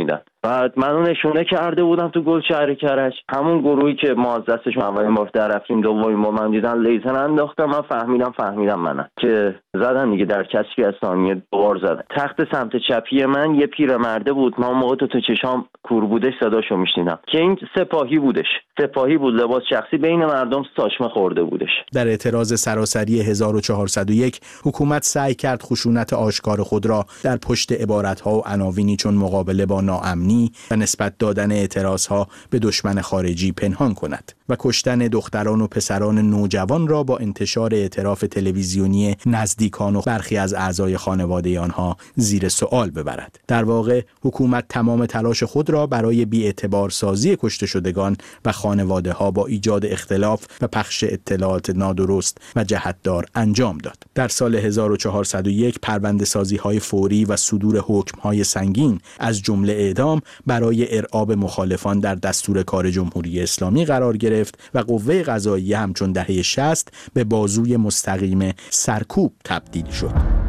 بعد منو نشونه کرده بودم تو گلشهر کرج، همون گروهی که ما از دستشون اولین بار در رفتیم، دومین بار من دیدن لیزر انداختم، من فهمیدم فهمیدم منم که زدن دیگه، در چسبی از ثانیه دوبار زدن. تخت سمت چپی من یه پیرمرده بود، من موقع تو تو چشام کور بودش صداشو میشنیدم که این سپاهی بودش، سپاهی بود، لباس شخصی، بین مردم ساشمه خورده بودش. در اعتراض سراسری هزار و چهارصد و یک حکومت سعی کرد خشونت آشکار خود را در پشت عبارت‌ها و عناوینی چون مقابله با ناامنی و نسبت دادن اعتراضها به دشمن خارجی پنهان کند و کشتن دختران و پسران نوجوان را با انتشار اعتراف تلویزیونی نزدیکان و برخی از اعضای خانواده آنها زیر سوال ببرد. در واقع حکومت تمام تلاش خود را برای بی‌اعتبار سازی کشته شدگان و خانواده ها با ایجاد اختلاف و پخش اطلاعات نادرست و جهتدار انجام داد. در سال هزار و چهارصد و یک پرونده سازی های فوری و صدور حکم های سنگین از جمله اعدام برای ارعاب مخالفان در دستور کار جمهوری اسلامی قرار گرفت و قوه قضاییه همچون دهه شصت به بازوی مستقیم سرکوب تبدیل شد.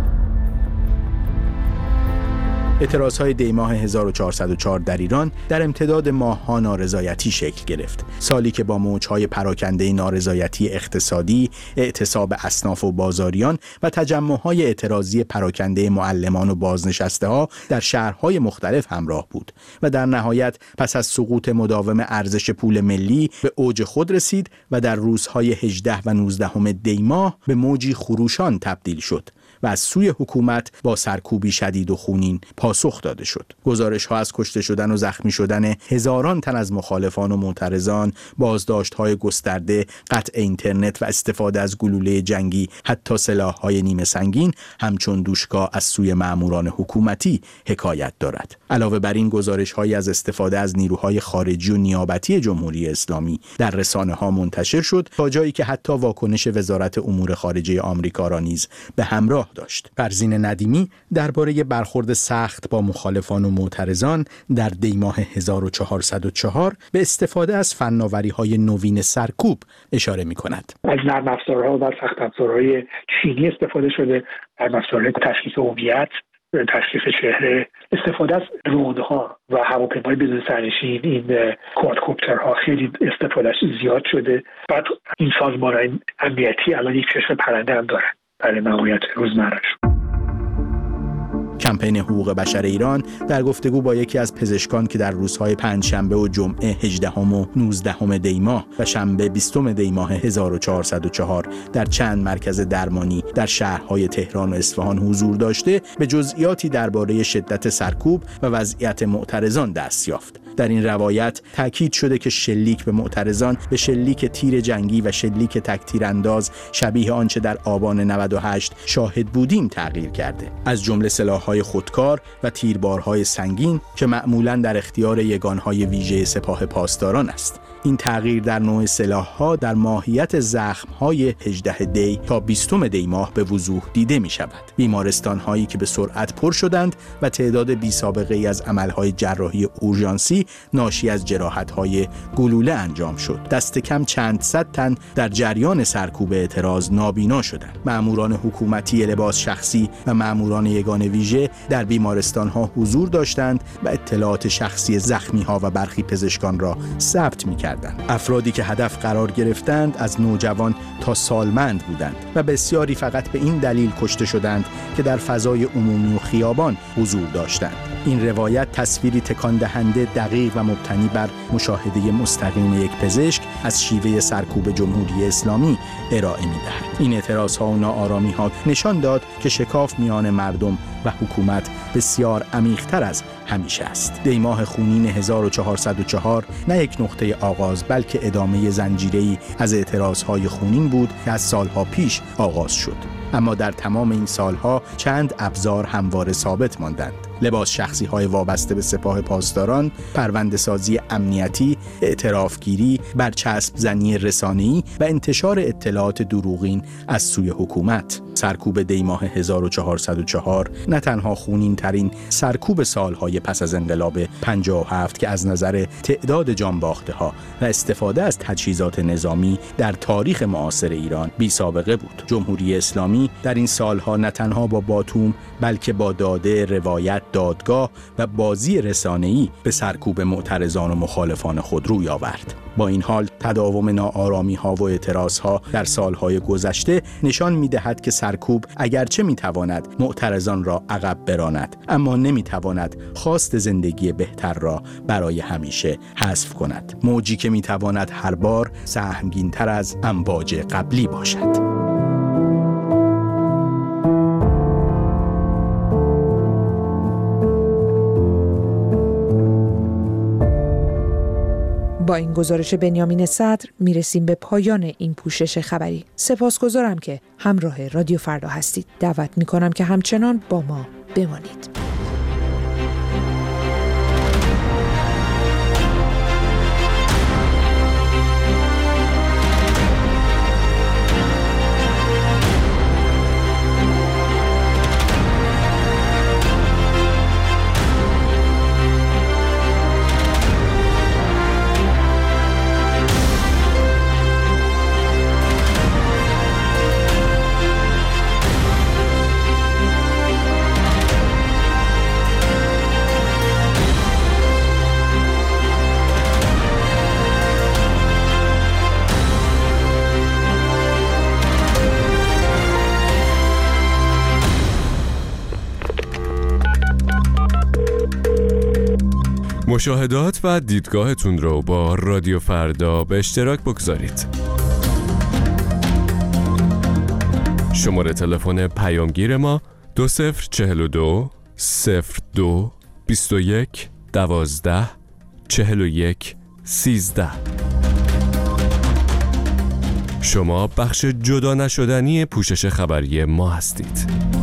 اعتراضهای دیماه هزار و چهارصد و چهار در ایران در امتداد ماه‌ها نارضایتی شکل گرفت. سالی که با موج‌های پراکنده نارضایتی اقتصادی، اعتصاب اصناف و بازاریان و تجمع‌های اعتراضی پراکنده معلمان و بازنشسته‌ها در شهرهای مختلف همراه بود و در نهایت پس از سقوط مداوم ارزش پول ملی به اوج خود رسید و در روزهای هجده و نوزده دی ماه به موجی خروشان تبدیل شد و از سوی حکومت با سرکوبی شدید و خونین پاسخ داده شد. گزارش‌ها از کشته شدن و زخمی شدن هزاران تن از مخالفان و معترضان، بازداشت‌های گسترده، قطع اینترنت و استفاده از گلوله جنگی، حتی سلاح‌های نیمه سنگین همچون دوشکا از سوی مأموران حکومتی حکایت دارد. علاوه بر این گزارش‌هایی از استفاده از نیروهای خارجی و نیابتی جمهوری اسلامی در رسانه‌ها منتشر شد تا جایی که حتی واکنش وزارت امور خارجه آمریکا را نیز به همراه داشت. فرزین ندیمی درباره برخورد سخت با مخالفان و معترضان در دیماه هزار و چهارصد و چهار به استفاده از فناوری‌های نوین سرکوب اشاره می‌کند. از نرم افزارها و سخت افزارهای چینی استفاده شده، نرم افزارهای تشخیص هویت، تشخیص چهره، استفاده از درون‌ها و هواپیمای بدون سرنشین، این کوادکوپترها خیلی استفادهش زیاد شده. بعد این سازمان‌های امنیتی الان یک چشم پرنده هم دارن برای ماموریت روزمره‌اش. کمپین حقوق بشر ایران در گفتگو با یکی از پزشکان که در روزهای پنجشنبه و جمعه هجدهم و نوزدهم دی ماه و شنبه بیستم دی ماه هزار و چهارصد و چهار در چند مرکز درمانی در شهرهای تهران و اصفهان حضور داشته، به جزئیاتی درباره شدت سرکوب و وضعیت معترضان دست یافت. در این روایت تاکید شده که شلیک به معترضان به شلیک تیر جنگی و شلیک تکتیر انداز شبیه آنچه در آبان نود و هشت شاهد بودیم تغییر کرده، از جمله سلاح‌های خودکار و تیربارهای سنگین که معمولاً در اختیار یگانهای ویژه سپاه پاسداران است. این تغییر در نوع سلاح‌ها در ماهیت زخم‌های هجده دی تا بیستم دی ماه به وضوح دیده می‌شود. بیمارستان‌هایی که به سرعت پر شدند و تعداد بی‌سابقه‌ای از عمل‌های جراحی اورژانسی ناشی از جراحت‌های گلوله انجام شد. دست کم چند صد تن در جریان سرکوب اعتراض نابینا شدند. مأموران حکومتی لباس شخصی و مأموران یگان ویژه در بیمارستان‌ها حضور داشتند و اطلاعات شخصی زخمی‌ها و برخی پزشکان را ثبت می‌کردند. افرادی که هدف قرار گرفتند از نوجوان تا سالمند بودند و بسیاری فقط به این دلیل کشته شدند که در فضای عمومی و خیابان حضور داشتند. این روایت تصویری تکان دهنده دقیق و مبتنی بر مشاهده مستقیم یک پزشک از شیوه سرکوب جمهوری اسلامی ارائه می‌دهد. این اعتراض‌ها و ناآرامی‌ها نشان داد که شکاف میان مردم و حکومت بسیار عمیق‌تر از همیشه است. دی ماه خونین هزار و چهارصد و چهار نه یک نقطه آغاز بلکه ادامه زنجیره‌ای از اعتراض‌های خونین بود که از سالها پیش آغاز شد. اما در تمام این سالها چند ابزار همواره ثابت ماندند: لباس شخصی های وابسته به سپاه پاسداران، پرونده سازی امنیتی، اعترافگیری، برچسب زنی رسانه‌ای و انتشار اطلاعات دروغین از سوی حکومت. سرکوب دی ماه هزار و چهارصد و چهار نه تنها خونین ترین سرکوب سالهای پس از انقلاب پنجاه و هفت که از نظر تعداد جانباخته ها و استفاده از تجهیزات نظامی در تاریخ معاصر ایران بی سابقه بود. جمهوری اسلامی در این سالها نه تنها با باتوم بلکه با داده، روایت، دادگاه و بازی رسانه‌ای به سرکوب معترضان و مخالفان خود روی آورد. با این حال تداوم ناآرامی‌ها و اعتراضها در سالهای گذشته نشان می‌دهد که سرکوب اگرچه می‌تواند معترضان را عقب براند، اما نمی‌تواند خواست زندگی بهتر را برای همیشه حذف کند. موجی که می‌تواند هر بار سهمگین‌تر از امواج قبلی باشد. با این گزارش بنیامین صدر میرسیم به پایان این پوشش خبری. سپاسگزارم که همراه رادیو فردا هستید. دعوت میکنم که همچنان با ما بمانید. مشاهدات و دیدگاهتون رو با رادیو فردا به اشتراک بگذارید. شماره تلفن پیامگیر ما دو صفر چهل و دو صفر دو بیست و یک دوازده چهل و یک سیزده. شما بخش جدا نشدنی پوشش خبری ما هستید.